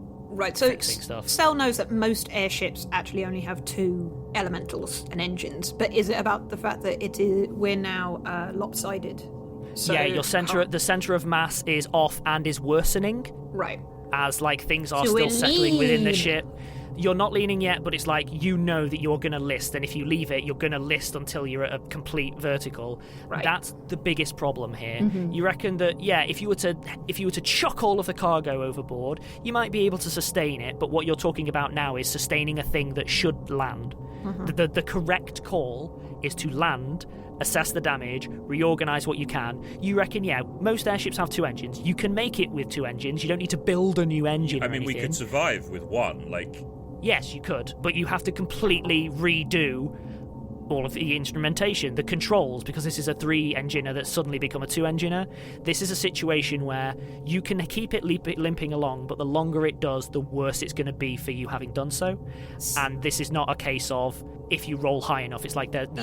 fixing stuff.
Cell knows that most airships actually only have 2 elementals and engines, but is it about the fact that we're now lopsided? So
yeah, the center of mass is off and is worsening.
Right.
As things are still settling within the ship. You're not leaning yet, but it's you know that you're going to list, and if you leave it, you're going to list until you're at a complete vertical.
Right.
That's the biggest problem here.
Mm-hmm.
You reckon that if you were to chuck all of the cargo overboard, you might be able to sustain it, but what you're talking about now is sustaining a thing that should land. Mm-hmm. The correct call is to land, assess the damage, reorganize what you can. You reckon, most airships have 2 engines. You can make it with 2 engines. You don't need to build a new engine.
I mean, we could survive with 1,
Yes, you could, but you have to completely redo all of the instrumentation, the controls, because this is a 3-engineer that's suddenly become a 2-engineer. This is a situation where you can keep it limping along, but the longer it does, the worse it's going to be for you having done so. And this is not a case of if you roll high enough. It's I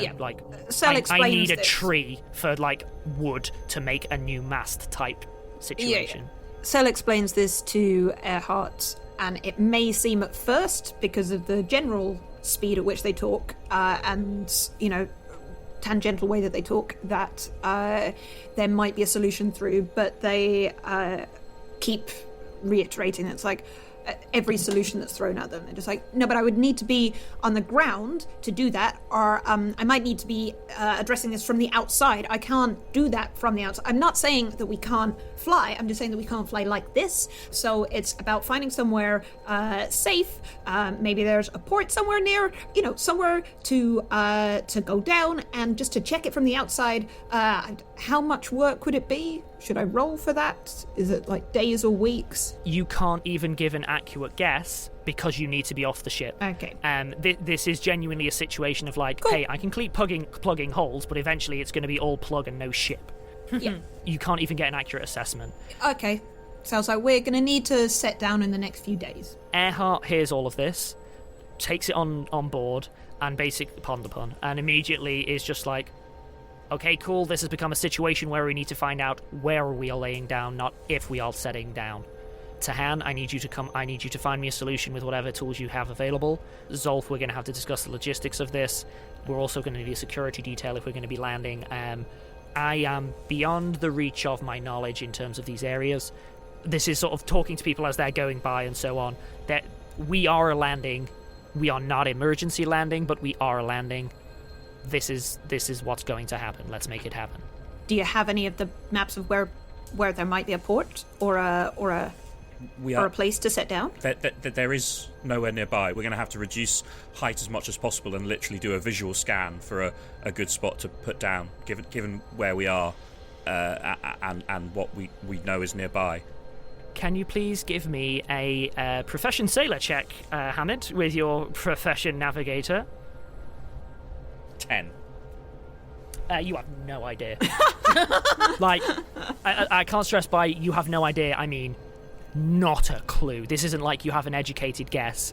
need a tree for wood to make a new mast type situation.
Yeah. Cell explains this to Earhart, and it may seem at first, because of the general speed at which they talk and tangential way that they talk, that there might be a solution through, but they keep reiterating it's every solution that's thrown at them, they're just no, but I would need to be on the ground to do that, or I might need to be addressing this from the outside. I can't do that from the outside. I'm not saying that we can't fly, I'm just saying that we can't fly like this. So it's about finding somewhere safe. Maybe there's a port somewhere near, somewhere to go down and just to check it from the outside. How much work would it be? Should I roll for that? Is it days or weeks?
You can't even give an accurate guess because you need to be off the ship.
Okay.
This is genuinely a situation of
cool.
Hey, I can keep plugging holes, but eventually it's going to be all plug and no ship.
Yeah.
You can't even get an accurate assessment.
Okay. Sounds like we're going to need to set down in the next few days.
Earhart hears all of this, takes it on board, and basically, pardon the pun, and immediately is just okay, cool, this has become a situation where we need to find out where we are laying down, not if we are setting down. Tahan, I need you to find me a solution with whatever tools you have available. Zolf, we're going to have to discuss the logistics of this. We're also going to need a security detail if we're going to be landing. I am beyond the reach of my knowledge in terms of these areas. This is sort of talking to people as they're going by and so on. That we are a landing. We are not emergency landing, but we are a landing. This is what's going to happen. Let's make it happen.
Do you have any of the maps of where there might be a port or a
We
Or
are.
a place to set down?
There is nowhere nearby. We're going to have to reduce height as much as possible and literally do a visual scan for a good spot to put down, given where we are and what we know is nearby.
Can you please give me a profession sailor check, Hamid, with your profession navigator?
10.
You have no idea. Like, I can't stress by you have no idea, I mean, not a clue. This isn't like you have an educated guess.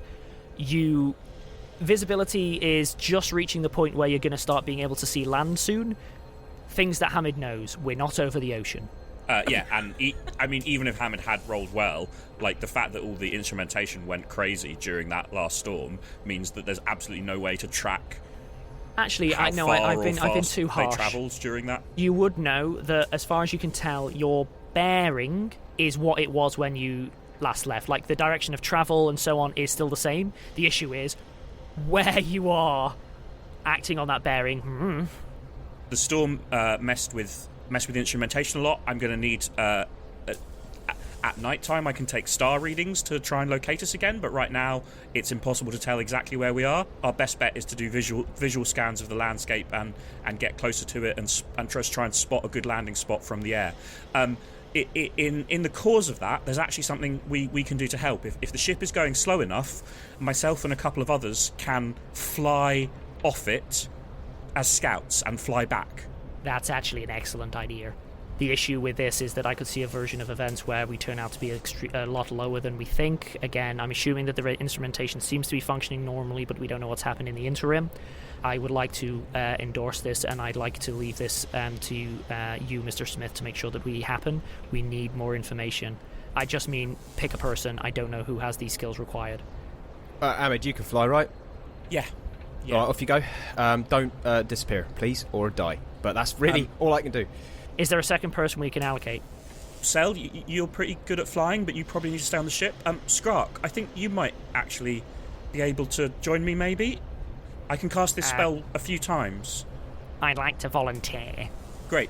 Visibility is just reaching the point where you're going to start being able to see land soon. Things that Hamid knows, we're not over the ocean.
Yeah, and even if Hamid had rolled well, like the fact that all the instrumentation went crazy during that last storm means that there's absolutely no way to track.
Actually,
I've
been too harsh.
They travelled during that.
You would know that, as far as you can tell, your bearing is what it was when you last left. Like, the direction of travel and so on is still the same. The issue is where you are acting on that bearing.
The storm messed with the instrumentation a lot. I'm going to need at night time I can take star readings to try and locate us again, but right now it's impossible to tell exactly where we are. Our best bet is to do visual scans of the landscape and get closer to it and just try and spot a good landing spot from the air. In the cause of that, there's actually something we can do to help. If the ship is going slow enough, myself and a couple of others can fly off it as scouts and fly back.
That's actually an excellent idea. The issue with this is that I could see a version of events where we turn out to be a lot lower than we think. Again, I'm assuming that the instrumentation seems to be functioning normally, but we don't know what's happened in the interim. I would like to endorse this, and I'd like to leave this to you, Mr. Smith, to make sure that we happen. We need more information. I just mean pick a person. I don't know who has these skills required.
Hamid, you can fly, right?
Yeah.
All right, off you go. Don't disappear, please, or die. But that's really all I can do.
Is there a second person we can allocate?
Sel, you're pretty good at flying, but you probably need to stay on the ship. Skrark, I think you might actually be able to join me, maybe? I can cast this spell a few times.
I'd like to volunteer.
Great.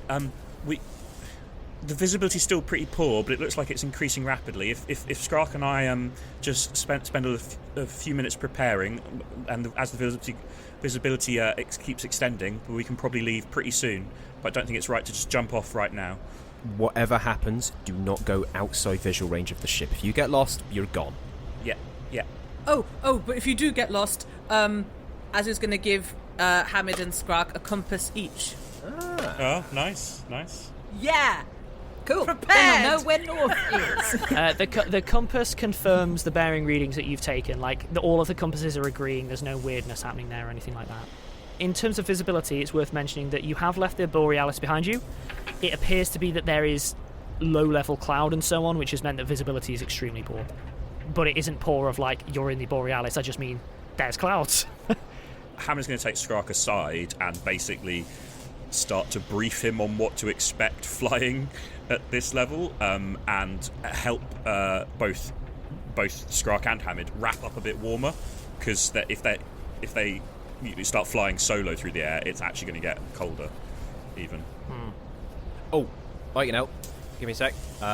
The visibility's still pretty poor, but it looks like it's increasing rapidly. If Skrark and I just spend a few minutes preparing, and as the visibility keeps extending, we can probably leave pretty soon. But I don't think it's right to just jump off right now.
Whatever happens, do not go outside visual range of the ship. If you get lost, you're gone.
Yeah.
Oh, but if you do get lost, Azu's going to give Hamid and Skrark a compass each.
Oh, nice.
Yeah!
Cool.
Prepared.
Then I'll know where north is.
The compass confirms the bearing readings that you've taken. Like, all of the compasses are agreeing. There's no weirdness happening there or anything like that. In terms of visibility, it's worth mentioning that you have left the Borealis behind you. It appears to be that there is low-level cloud and so on, which has meant that visibility is extremely poor. But it isn't poor of, like, you're in the Borealis. I just mean there's clouds.
Hammer's going to take Skrark aside and basically start to brief him on what to expect flying at this level, and help both Skrark and Hamid wrap up a bit warmer, because if they start flying solo through the air, it's actually going to get colder even.
Oh, I can help. Give me a sec.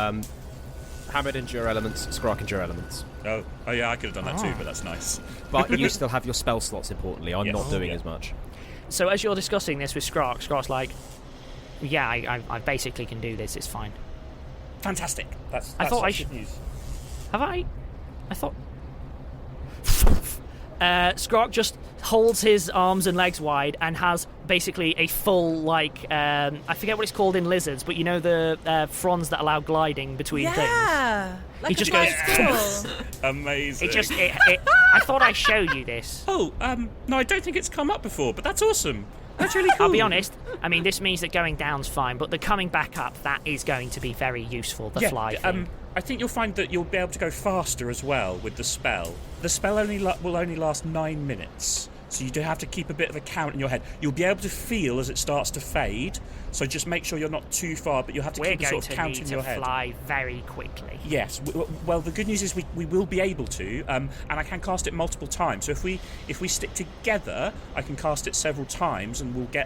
Hamid endure elements, Skrark endure elements.
Oh yeah, I could have done that too, but that's nice.
But you still have your spell slots, importantly. I'm
Yes.
not doing
Yeah.
as much.
So as you're discussing this with Skrark's like, yeah, I basically can do this. It's fine.
Fantastic. That's
I thought
such
I
good
should-
news.
Have I thought... Skrark just holds his arms and legs wide and has basically a full, like, I forget what it's called in lizards, but you know the fronds that allow gliding between things?
Yeah! Like
He
a
just
flight
goes-
school.
Amazing.
I thought I'd show you this.
Oh, no, I don't think it's come up before, but that's awesome. That's really cool.
I'll be honest, I mean, this means that going down's fine, but the coming back up, that is going to be very useful, the fly thing.
I think you'll find that you'll be able to go faster as well with the spell. The spell will only last 9 minutes, so you do have to keep a bit of a count in your head. You'll be able to feel as it starts to fade, so just make sure you're not too far, but you'll have to
We're
keep a
going
sort of
to
count
need
in
to
your head.
fly very quickly.
Yes. Well, the good news is we will be able to, and I can cast it multiple times. So if we stick together, I can cast it several times, and we'll get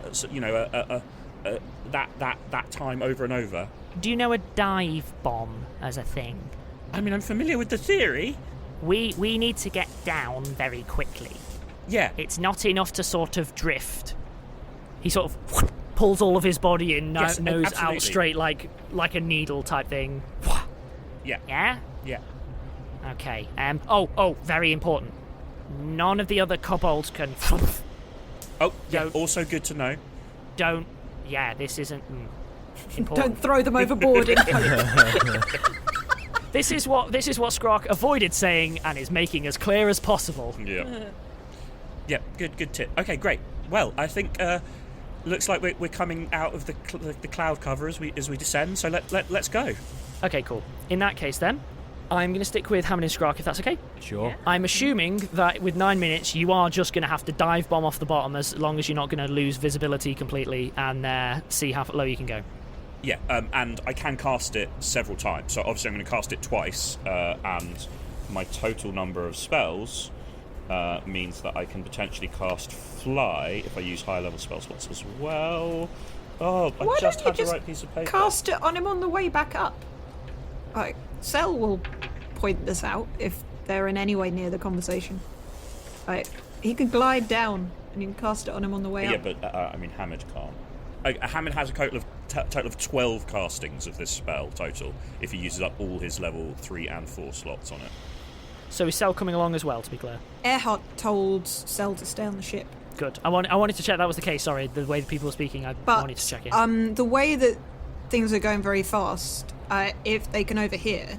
that time over and over.
Do you know a dive bomb as a thing?
I mean, I'm familiar with the theory.
We need to get down very quickly.
Yeah.
It's not enough to sort of drift. He sort of pulls all of his body in,
Yes,
nose
absolutely.
out straight like a needle type thing.
Yeah.
Yeah?
Yeah.
Okay. Oh, very important. None of the other kobolds can...
Oh, yeah.
Don't-
Also good to know.
Don't... Yeah, this isn't important.
Don't throw them overboard in hope.
This is what Skrark avoided saying and is making as clear as possible.
Yeah. Yeah. Good tip. Okay, great. Well, I think looks like we're coming out of the cloud cover as we descend. So let's go.
Okay, cool. In that case, then, I'm going to stick with Hammond and Skrark, if that's okay.
Sure.
I'm assuming that with 9 minutes, you are just going to have to dive bomb off the bottom as long as you're not going to lose visibility completely and see how low you can go.
Yeah. And I can cast it several times. So obviously I'm going to cast it twice, and my total number of spells means that I can potentially cast Fly if I use higher level spell slots as well. Oh,
Why
I just
don't you
had the
just
right piece of paper.
cast it on him on the way back up? Like, Cell will point this out if they're in any way near the conversation. Like, he could glide down and you can cast it on him on the way
Yeah,
up.
but I mean, Hamid can't. Hamid has a total of 12 castings of this spell total if he uses up all his level 3 and 4 slots on it.
So is Cell coming along as well, to be clear?
Earhart told Cell to stay on the ship.
Good. I wanted to check that was the case. Sorry, the way the people were speaking, I
But
wanted to check in.
the way that things are going very fast, if they can overhear,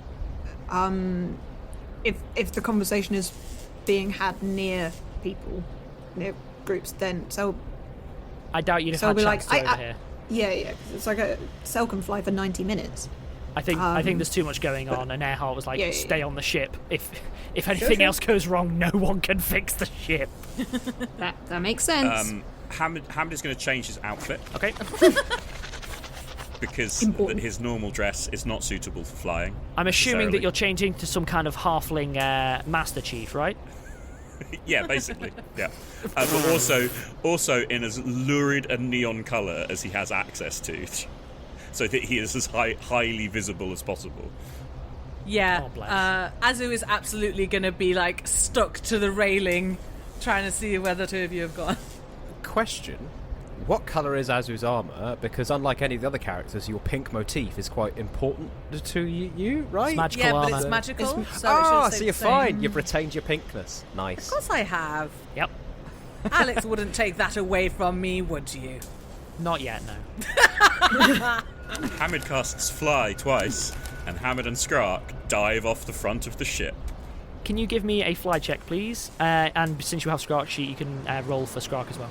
if the conversation is being had near people, near groups, then Cell,
I doubt you'd have
so
had
I'll be
chance
like,
to over here.
yeah, 'cause it's like Cell can fly for 90 minutes.
I think there's too much going on, and Earhart was like,
Yeah, yeah,
"Stay on the ship. If anything else goes wrong, no one can fix the ship."
That makes sense.
Hamid is going to change his outfit
Okay.
because
Important.
his normal dress is not suitable for flying.
I'm assuming that
necessarily.
you're changing to some kind of halfling Master Chief, right?
Yeah, basically. Yeah, but also in as lurid a neon color as he has access to, so that he is as highly visible as possible.
Yeah.
Oh, bless.
Azu is absolutely going to be like stuck to the railing, trying to see where the two of you have gone.
Question. What colour is Azu's armour? Because unlike any of the other characters, your pink motif is quite important to you, right?
It's magical
Yeah, but
armor.
it's magical. So it should
Ah,
stay
so you're
the same.
fine. You've retained your pinkness. Nice.
Of course I have.
Yep.
Alex wouldn't take that away from me, would you?
Not yet, no.
Hamid casts Fly twice, and Hamid and Skrark dive off the front of the ship.
Can you give me a fly check, please? And since you have Skrark sheet, you can roll for Skrark as well.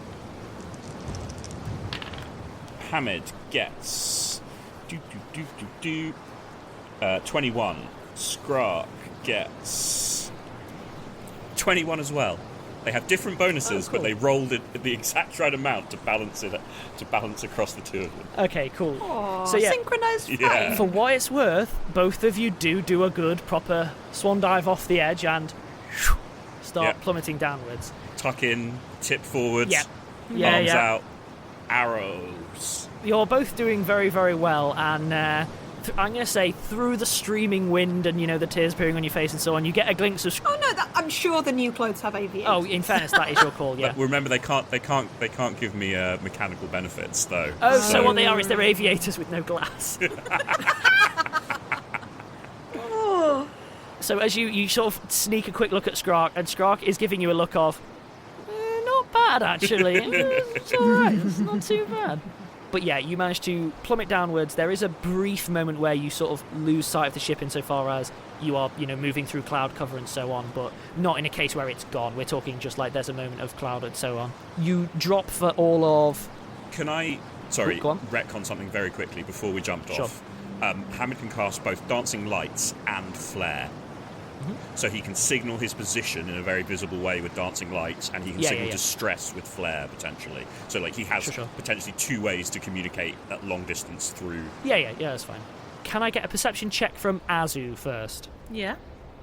Hamid gets 21. Skrark gets 21 as well. They have different bonuses, but they rolled it the exact right amount to balance across the two of them.
Okay, cool.
Aw,
So yeah,
synchronized
Yeah.
flight.
for what it's worth, both of you do a good proper swan dive off the edge and start
Yeah.
plummeting downwards.
Tuck in, tip forwards,
Yeah. Yeah,
arms
yeah.
out, arrows.
You're both doing very, very well, and I'm going to say through the streaming wind and, the tears appearing on your face and so on, you get a glimpse of...
Oh no, I'm sure the new clothes have aviators.
Oh, in fairness, that is your call, yeah.
But remember, they can't give me mechanical benefits though.
Oh, so what they are is they're aviators with no glass. So as you sort of sneak a quick look at Skrark, and Skrark is giving you a look of, not bad, actually. It's alright, it's not too bad. But yeah, you manage to plummet downwards. There is a brief moment where you sort of lose sight of the ship insofar as you are, moving through cloud cover and so on, but not in a case where it's gone. We're talking just like there's a moment of cloud and so on. You drop for all of...
Can I,
Go on.
retcon something very quickly before we jumped
Sure.
off? Hamid can cast both Dancing Lights and Flare. So he can signal his position in a very visible way with Dancing Lights, and he can signal distress with Flare, potentially. So, he has
Sure.
potentially two ways to communicate at long distance through...
Yeah, that's fine. Can I get a perception check from Azu first?
Yeah.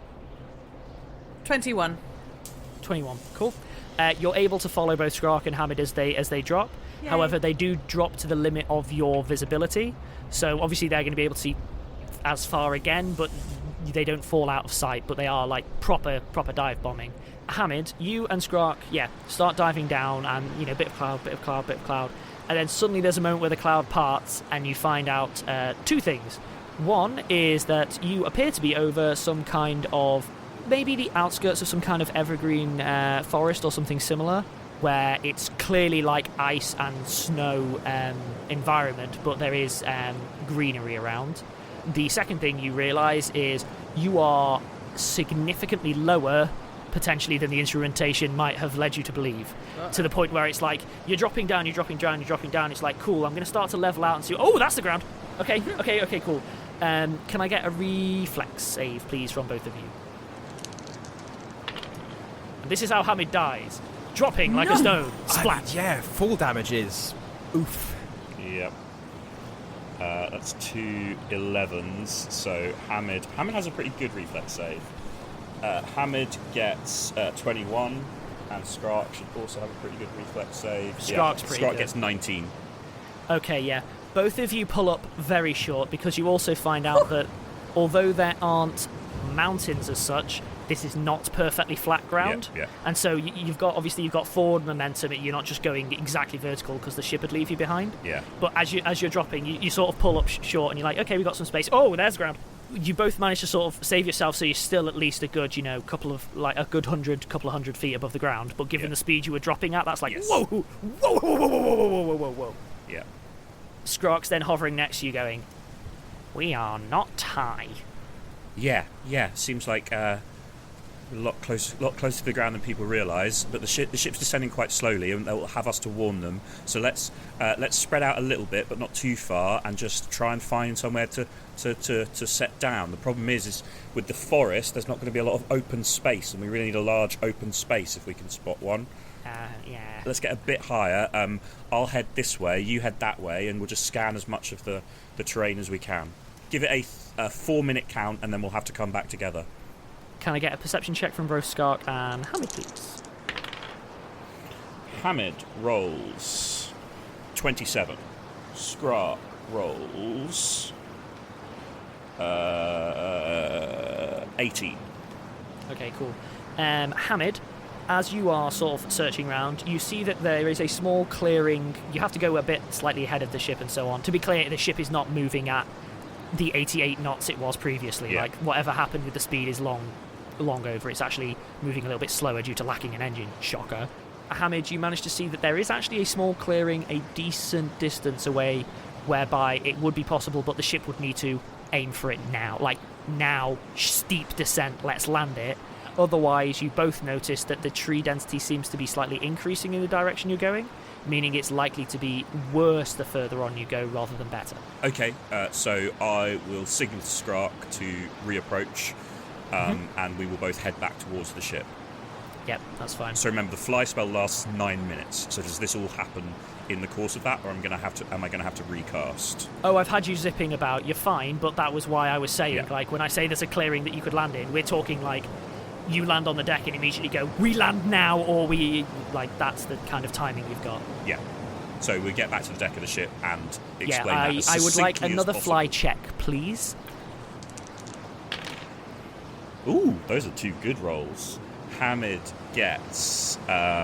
21.
21. Cool. You're able to follow both Skrark and Hamid as they drop.
Yay.
However, they do drop to the limit of your visibility. So obviously they're going to be able to see as far again, but they don't fall out of sight, but they are like proper dive bombing. Hamid, you and Skrark, start diving down, and bit of cloud, and then suddenly there's a moment where the cloud parts, and you find out two things. One is that you appear to be over some kind of, maybe the outskirts of some kind of evergreen forest or something similar, where it's clearly like ice and snow environment, but there is greenery around. The second thing you realise is you are significantly lower, potentially, than the instrumentation might have led you to believe. To the point where it's like, you're dropping down. It's like, cool, I'm going to start to level out and see, oh, that's the ground. Okay, cool. Can I get a reflex save, please, from both of you? And this is how Hamid dies. Dropping like a stone. Splat.
Fall damage is... oof.
Yep. That's 2 11s, so Hamid has a pretty good reflex save. Hamid gets 21, and Skrark should also have a pretty good reflex save.
Skrark's pretty good.
Skrark gets 19.
Okay, yeah. Both of you pull up very short, because you also find out that although there aren't mountains as such, this is not perfectly flat ground.
Yeah.
And so you've got forward momentum. You're not just going exactly vertical because the ship would leave you behind.
Yeah.
But as you're dropping, you sort of pull up short, and you're like, okay, we've got some space. Oh, there's ground. You both manage to sort of save yourself, so you're still at least a good, couple of 100 feet above the ground. But given the speed you were dropping at, that's like, whoa.
Yeah.
Skrark's then hovering next to you, going, "We are not high."
Yeah. Seems like a lot closer to the ground than people realise. But the ship's descending quite slowly, and they'll have us to warn them. So let's spread out a little bit, but not too far, and just try and find somewhere to set down. The problem is with the forest, there's not going to be a lot of open space, and we really need a large open space if we can spot one.
Yeah.
Let's get a bit higher. I'll head this way, you head that way, and we'll just scan as much of the terrain as we can. Give it a 4-minute count, and then we'll have to come back together.
Can I get a perception check from both Skrark and Hamid, please?
Hamid rolls 27. Skrark rolls 18.
Okay, cool. Hamid, as you are sort of searching around, you see that there is a small clearing. You have to go a bit slightly ahead of the ship and so on. To be clear, the ship is not moving at the 88 knots it was previously.
Yeah.
Like, whatever happened with the speed is long over. It's actually moving a little bit slower due to lacking an engine. Shocker. Hamid, you managed to see that there is actually a small clearing a decent distance away whereby it would be possible, but the ship would need to aim for it now. Like, now, steep descent, let's land it. Otherwise, you both notice that the tree density seems to be slightly increasing in the direction you're going, meaning it's likely to be worse the further on you go rather than better.
Okay, so I will signal to Skrark to reapproach, and we will both head back towards the ship.
Yep, that's fine.
So remember, the fly spell lasts 9 minutes. So does this all happen in the course of that, or am I going to have to recast?
Oh, I've had you zipping about. You're fine, but that was why I was saying,
Yeah.
like, when I say there's a clearing that you could land in, we're talking like you land on the deck and immediately go, we land now, or we, like, that's the kind of timing you've got.
Yeah. So we get back to the deck of the ship and explain
Yeah,
that as
I would like
succinctly as
another
possible.
fly check, please.
Ooh, those are 2 good rolls. Hamid gets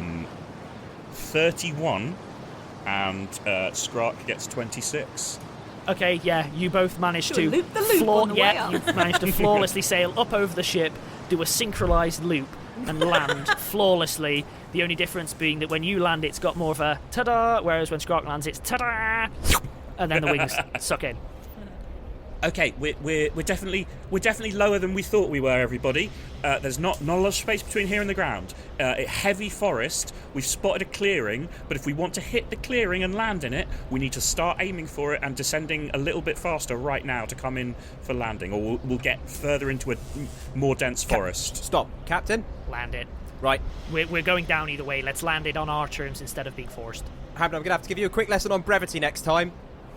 31, and Skrark gets 26.
Okay, yeah, you both managed to
Loop the loop on the way up.
you managed to flawlessly sail up over the ship, do a synchronized loop, and land flawlessly. The only difference being that when you land, it's got more of a ta-da, whereas when Skrark lands, it's ta-da, and then the wings suck in.
Okay, we're definitely lower than we thought we were, everybody. There's not a lot of space between here and the ground. Heavy forest. We've spotted a clearing, but if we want to hit the clearing and land in it, we need to start aiming for it and descending a little bit faster right now to come in for landing, or we'll get further into a more dense forest.
Stop, Captain.
Land it.
Right,
We're going down either way. Let's land it on our terms instead of being forced.
Hamid, I'm going to have to give you a quick lesson on brevity next time.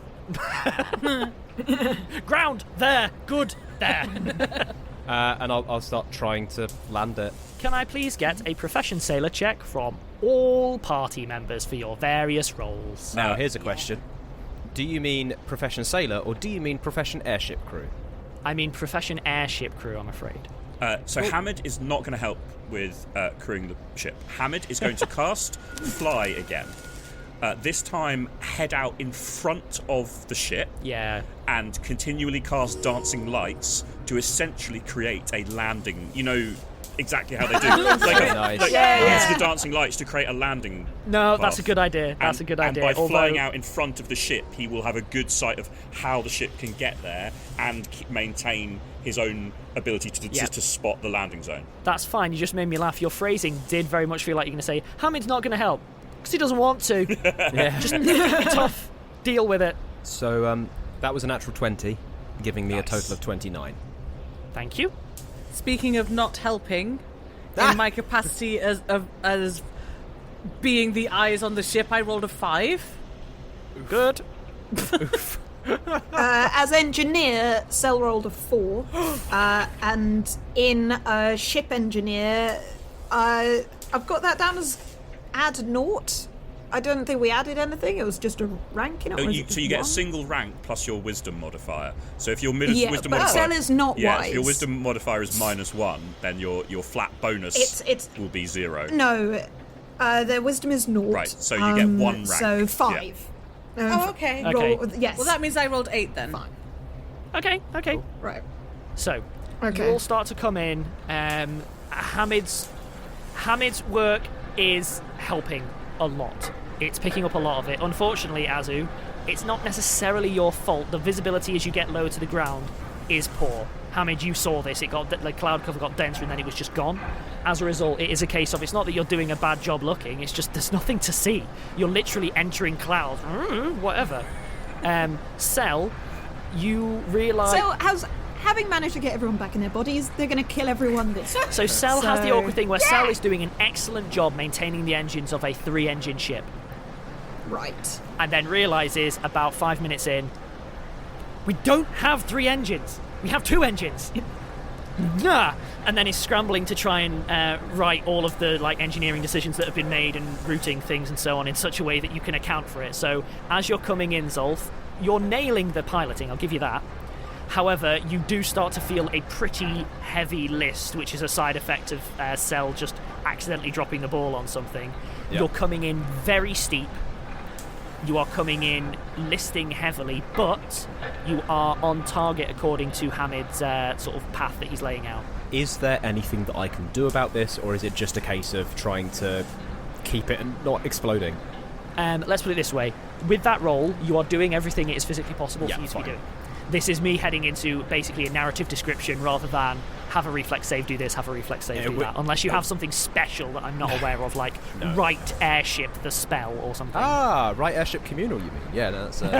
Ground! There! Good! There!
And I'll start trying to land it.
Can I please get a profession sailor check from all party members for your various roles?
Now, here's a question. Do you mean profession sailor, or do you mean profession airship crew?
I mean profession airship crew, I'm afraid.
So Hamid is not going to help with crewing the ship. Hamid is going to cast Fly again. This time, head out in front of the ship.
Yeah.
And continually cast dancing lights to essentially create a landing. You know exactly how they do.
Nice.
Use the dancing lights to create a landing.
No,
path.
that's a good idea. That's a good idea.
And by flying out in front of the ship, he will have a good sight of how the ship can get there and maintain his own ability to spot the landing zone.
That's fine. You just made me laugh. Your phrasing did very much feel like you're going to say, Hamid's not going to help. Because he doesn't want to.
Yeah.
Just be tough. Deal with it.
So that was a natural 20, giving me a
Nice.
total of 29.
Thank you.
Speaking of not helping, in my capacity as being the eyes on the ship, I rolled a 5.
Good.
As engineer, Cell rolled a 4. And in ship engineer, I've got that down as add 0. I don't think we added anything. It was just a rank, you know.
So you get a single rank plus your wisdom modifier. So if your wisdom
but
modifier,
Cell is not wise.
if your wisdom modifier is -1, then your flat bonus
It's
will be 0.
No, their wisdom is 0.
Right, so you get 1 rank.
So 5.
Okay.
Yes.
Well, that means I rolled 8 then.
Fine.
Okay.
Right.
So,
Okay.
you all start to come in. Hamid's work is helping a lot. It's picking up a lot of it. Unfortunately, Azu, it's not necessarily your fault. The visibility as you get lower to the ground is poor. Hamid, you saw this. The cloud cover got denser and then it was just gone. As a result, it is a case of, it's not that you're doing a bad job looking, it's just there's nothing to see. You're literally entering clouds. Whatever. Cell, you realise...
So, having managed to get everyone back in their bodies, they're going to kill everyone this time.
So Cell has the
So-
awkward thing where Cell is doing an excellent job maintaining the engines of a 3-engine ship,
Right.
and then realises about 5 minutes in, we don't have 3 engines. We have 2 engines. Nah. And then is scrambling to try and write all of the engineering decisions that have been made and routing things and so on in such a way that you can account for it. So as you're coming in, Zolf, you're nailing the piloting. I'll give you that. However, you do start to feel a pretty heavy list, which is a side effect of Cell just accidentally dropping the ball on something.
Yep.
You're coming in very steep. You are coming in listing heavily, but you are on target according to Hamid's sort of path that he's laying out.
Is there anything that I can do about this, or is it just a case of trying to keep it and not exploding?
Let's put it this way. With that roll, you are doing everything it is physically possible for you to be doing. This is me heading into basically a narrative description rather than have a reflex save, do this, have a reflex save, do that. Unless you have something special that I'm not aware of, like Right Airship, the spell, or something.
Ah, Right Airship Communal, you mean? Yeah, no, that's...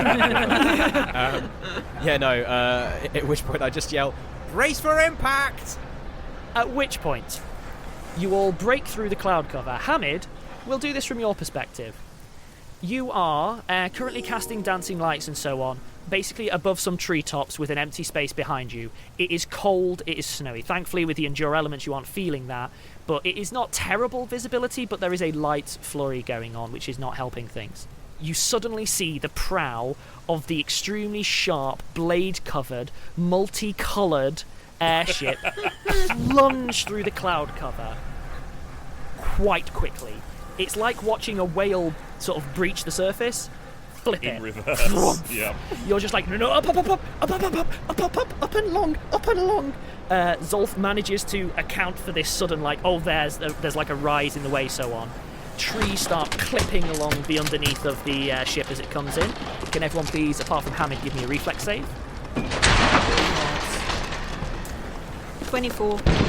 at which point I just yell, brace for impact!
At which point, you all break through the cloud cover. Hamid, we'll do this from your perspective. You are currently casting dancing lights and so on, basically above some treetops with an empty space behind you. It is cold, it is snowy. Thankfully, with the Endure elements, you aren't feeling that, but it is not terrible visibility, but there is a light flurry going on, which is not helping things. You suddenly see the prow of the extremely sharp, blade-covered, multicoloured airship plunge through the cloud cover quite quickly. It's like watching a whale sort of breach the surface. Flip
In
it.
reverse. Yeah.
You're just like, no, up and along. Zolf manages to account for this sudden, there's like a rise in the way, so on. Trees start clipping along the underneath of the ship as it comes in. Can everyone please, apart from Hamid, give me a reflex save?
24.
20.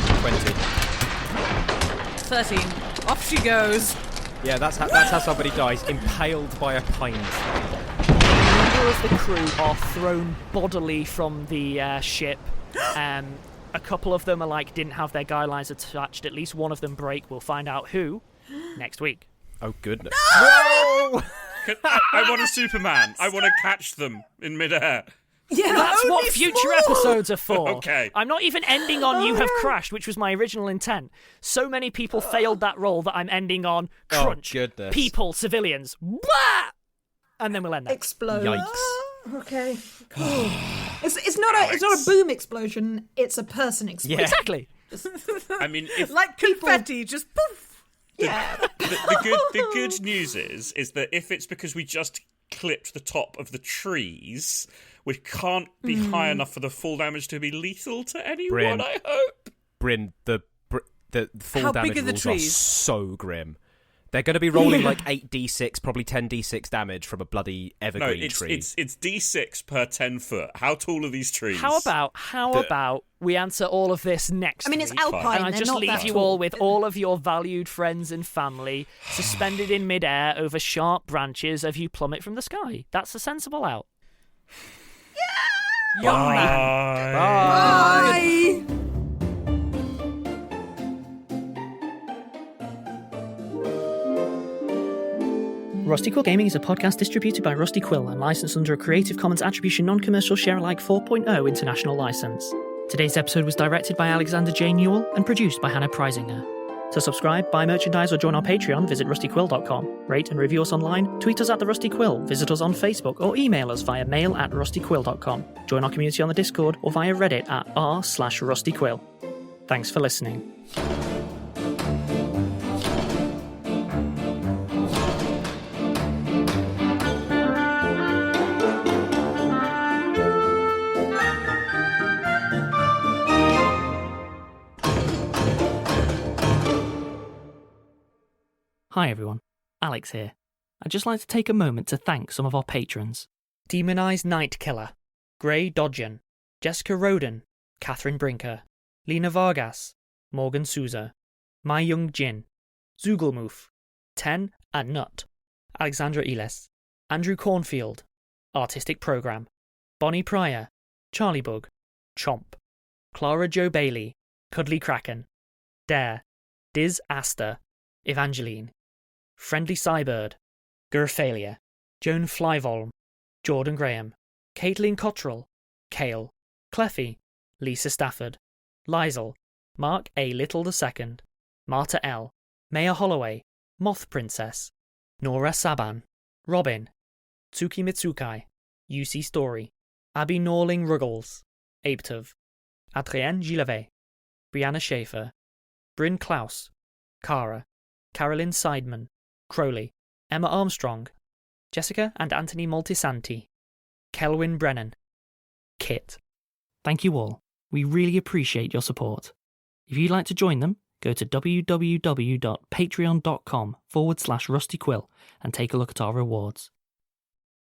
13. Off she goes.
Yeah, that's how somebody dies, impaled by a pine tree.
A number of the crew are thrown bodily from the ship. A couple of them didn't have their guy lines attached. At least one of them break. We'll find out who next week.
Oh, goodness.
I want a Superman. I want to catch them in midair.
Yeah,
That's what future episodes are for.
Okay.
I'm not even ending on You Have Crashed, which was my original intent. So many people failed that role that I'm ending on crunch.
Oh, goodness.
People, civilians. Blah! And then we'll end that.
explode.
Yikes.
Okay. It's not a boom explosion. It's a person explosion.
Yeah.
Exactly.
I mean, if
Like confetti, just poof.
Yeah.
the good news is that if it's because we just clipped the top of the trees, we can't be high enough for the full damage to be lethal to anyone.
Bryn.
I hope.
Bryn, the full
How
damage
big are the
rules
trees?
are so grim. They're going to be rolling like 8d6, probably 10d6 damage from a bloody
No,
evergreen
it's
tree.
it's d6 per 10 foot. How tall are these trees?
How about we answer all of this next
I mean, it's
week,
alpine.
and I
they're
just
not
leave
that
you
tall.
all with all of your valued friends and family suspended in midair over sharp branches as you plummet from the sky. That's a sensible out.
Young man.
Bye.
Bye.
Rusty Quill Gaming is a podcast distributed by Rusty Quill and licensed under a Creative Commons Attribution Non-Commercial Share-alike 4.0 international license. Today's episode was directed by Alexander J. Newell and produced by Hannah Preisinger. To subscribe, buy merchandise or join our Patreon, visit rustyquill.com. Rate and review us online, tweet us at The Rusty Quill, visit us on Facebook or email us via mail@rustyquill.com. Join our community on the Discord or via Reddit at r/rustyquill. Thanks for listening. Hi everyone, Alex here. I'd just like to take a moment to thank some of our patrons. Demonized Night Killer, Grey Dodgen, Jessica Roden, Catherine Brinker, Lena Vargas, Morgan Souza, My Young Jin, Zugelmoof, Ten and Nut, Alexandra Eles, Andrew Cornfield, Artistic Program, Bonnie Pryor, Charlie Bug, Chomp, Clara Jo Bailey, Cuddly Kraken, Dare, Diz Aster, Evangeline, Friendly Cybird, Gurphalia, Joan Flyvolm, Jordan Graham, Caitlin Cottrell, Kale, Cleffy, Lisa Stafford, Lizel, Mark A. Little II, Marta L., Maya Holloway, Moth Princess, Nora Saban, Robin, Tsuki Mitsukai, UC Story, Abby Norling Ruggles, Apetov, Adrienne Gilavet, Brianna Schaefer, Bryn Klaus, Cara, Carolyn Seidman, Crowley, Emma Armstrong, Jessica and Anthony Moltisanti, Kelwyn Brennan, Kit. Thank you all. We really appreciate your support. If you'd like to join them, go to www.patreon.com/rustyquill and take a look at our rewards.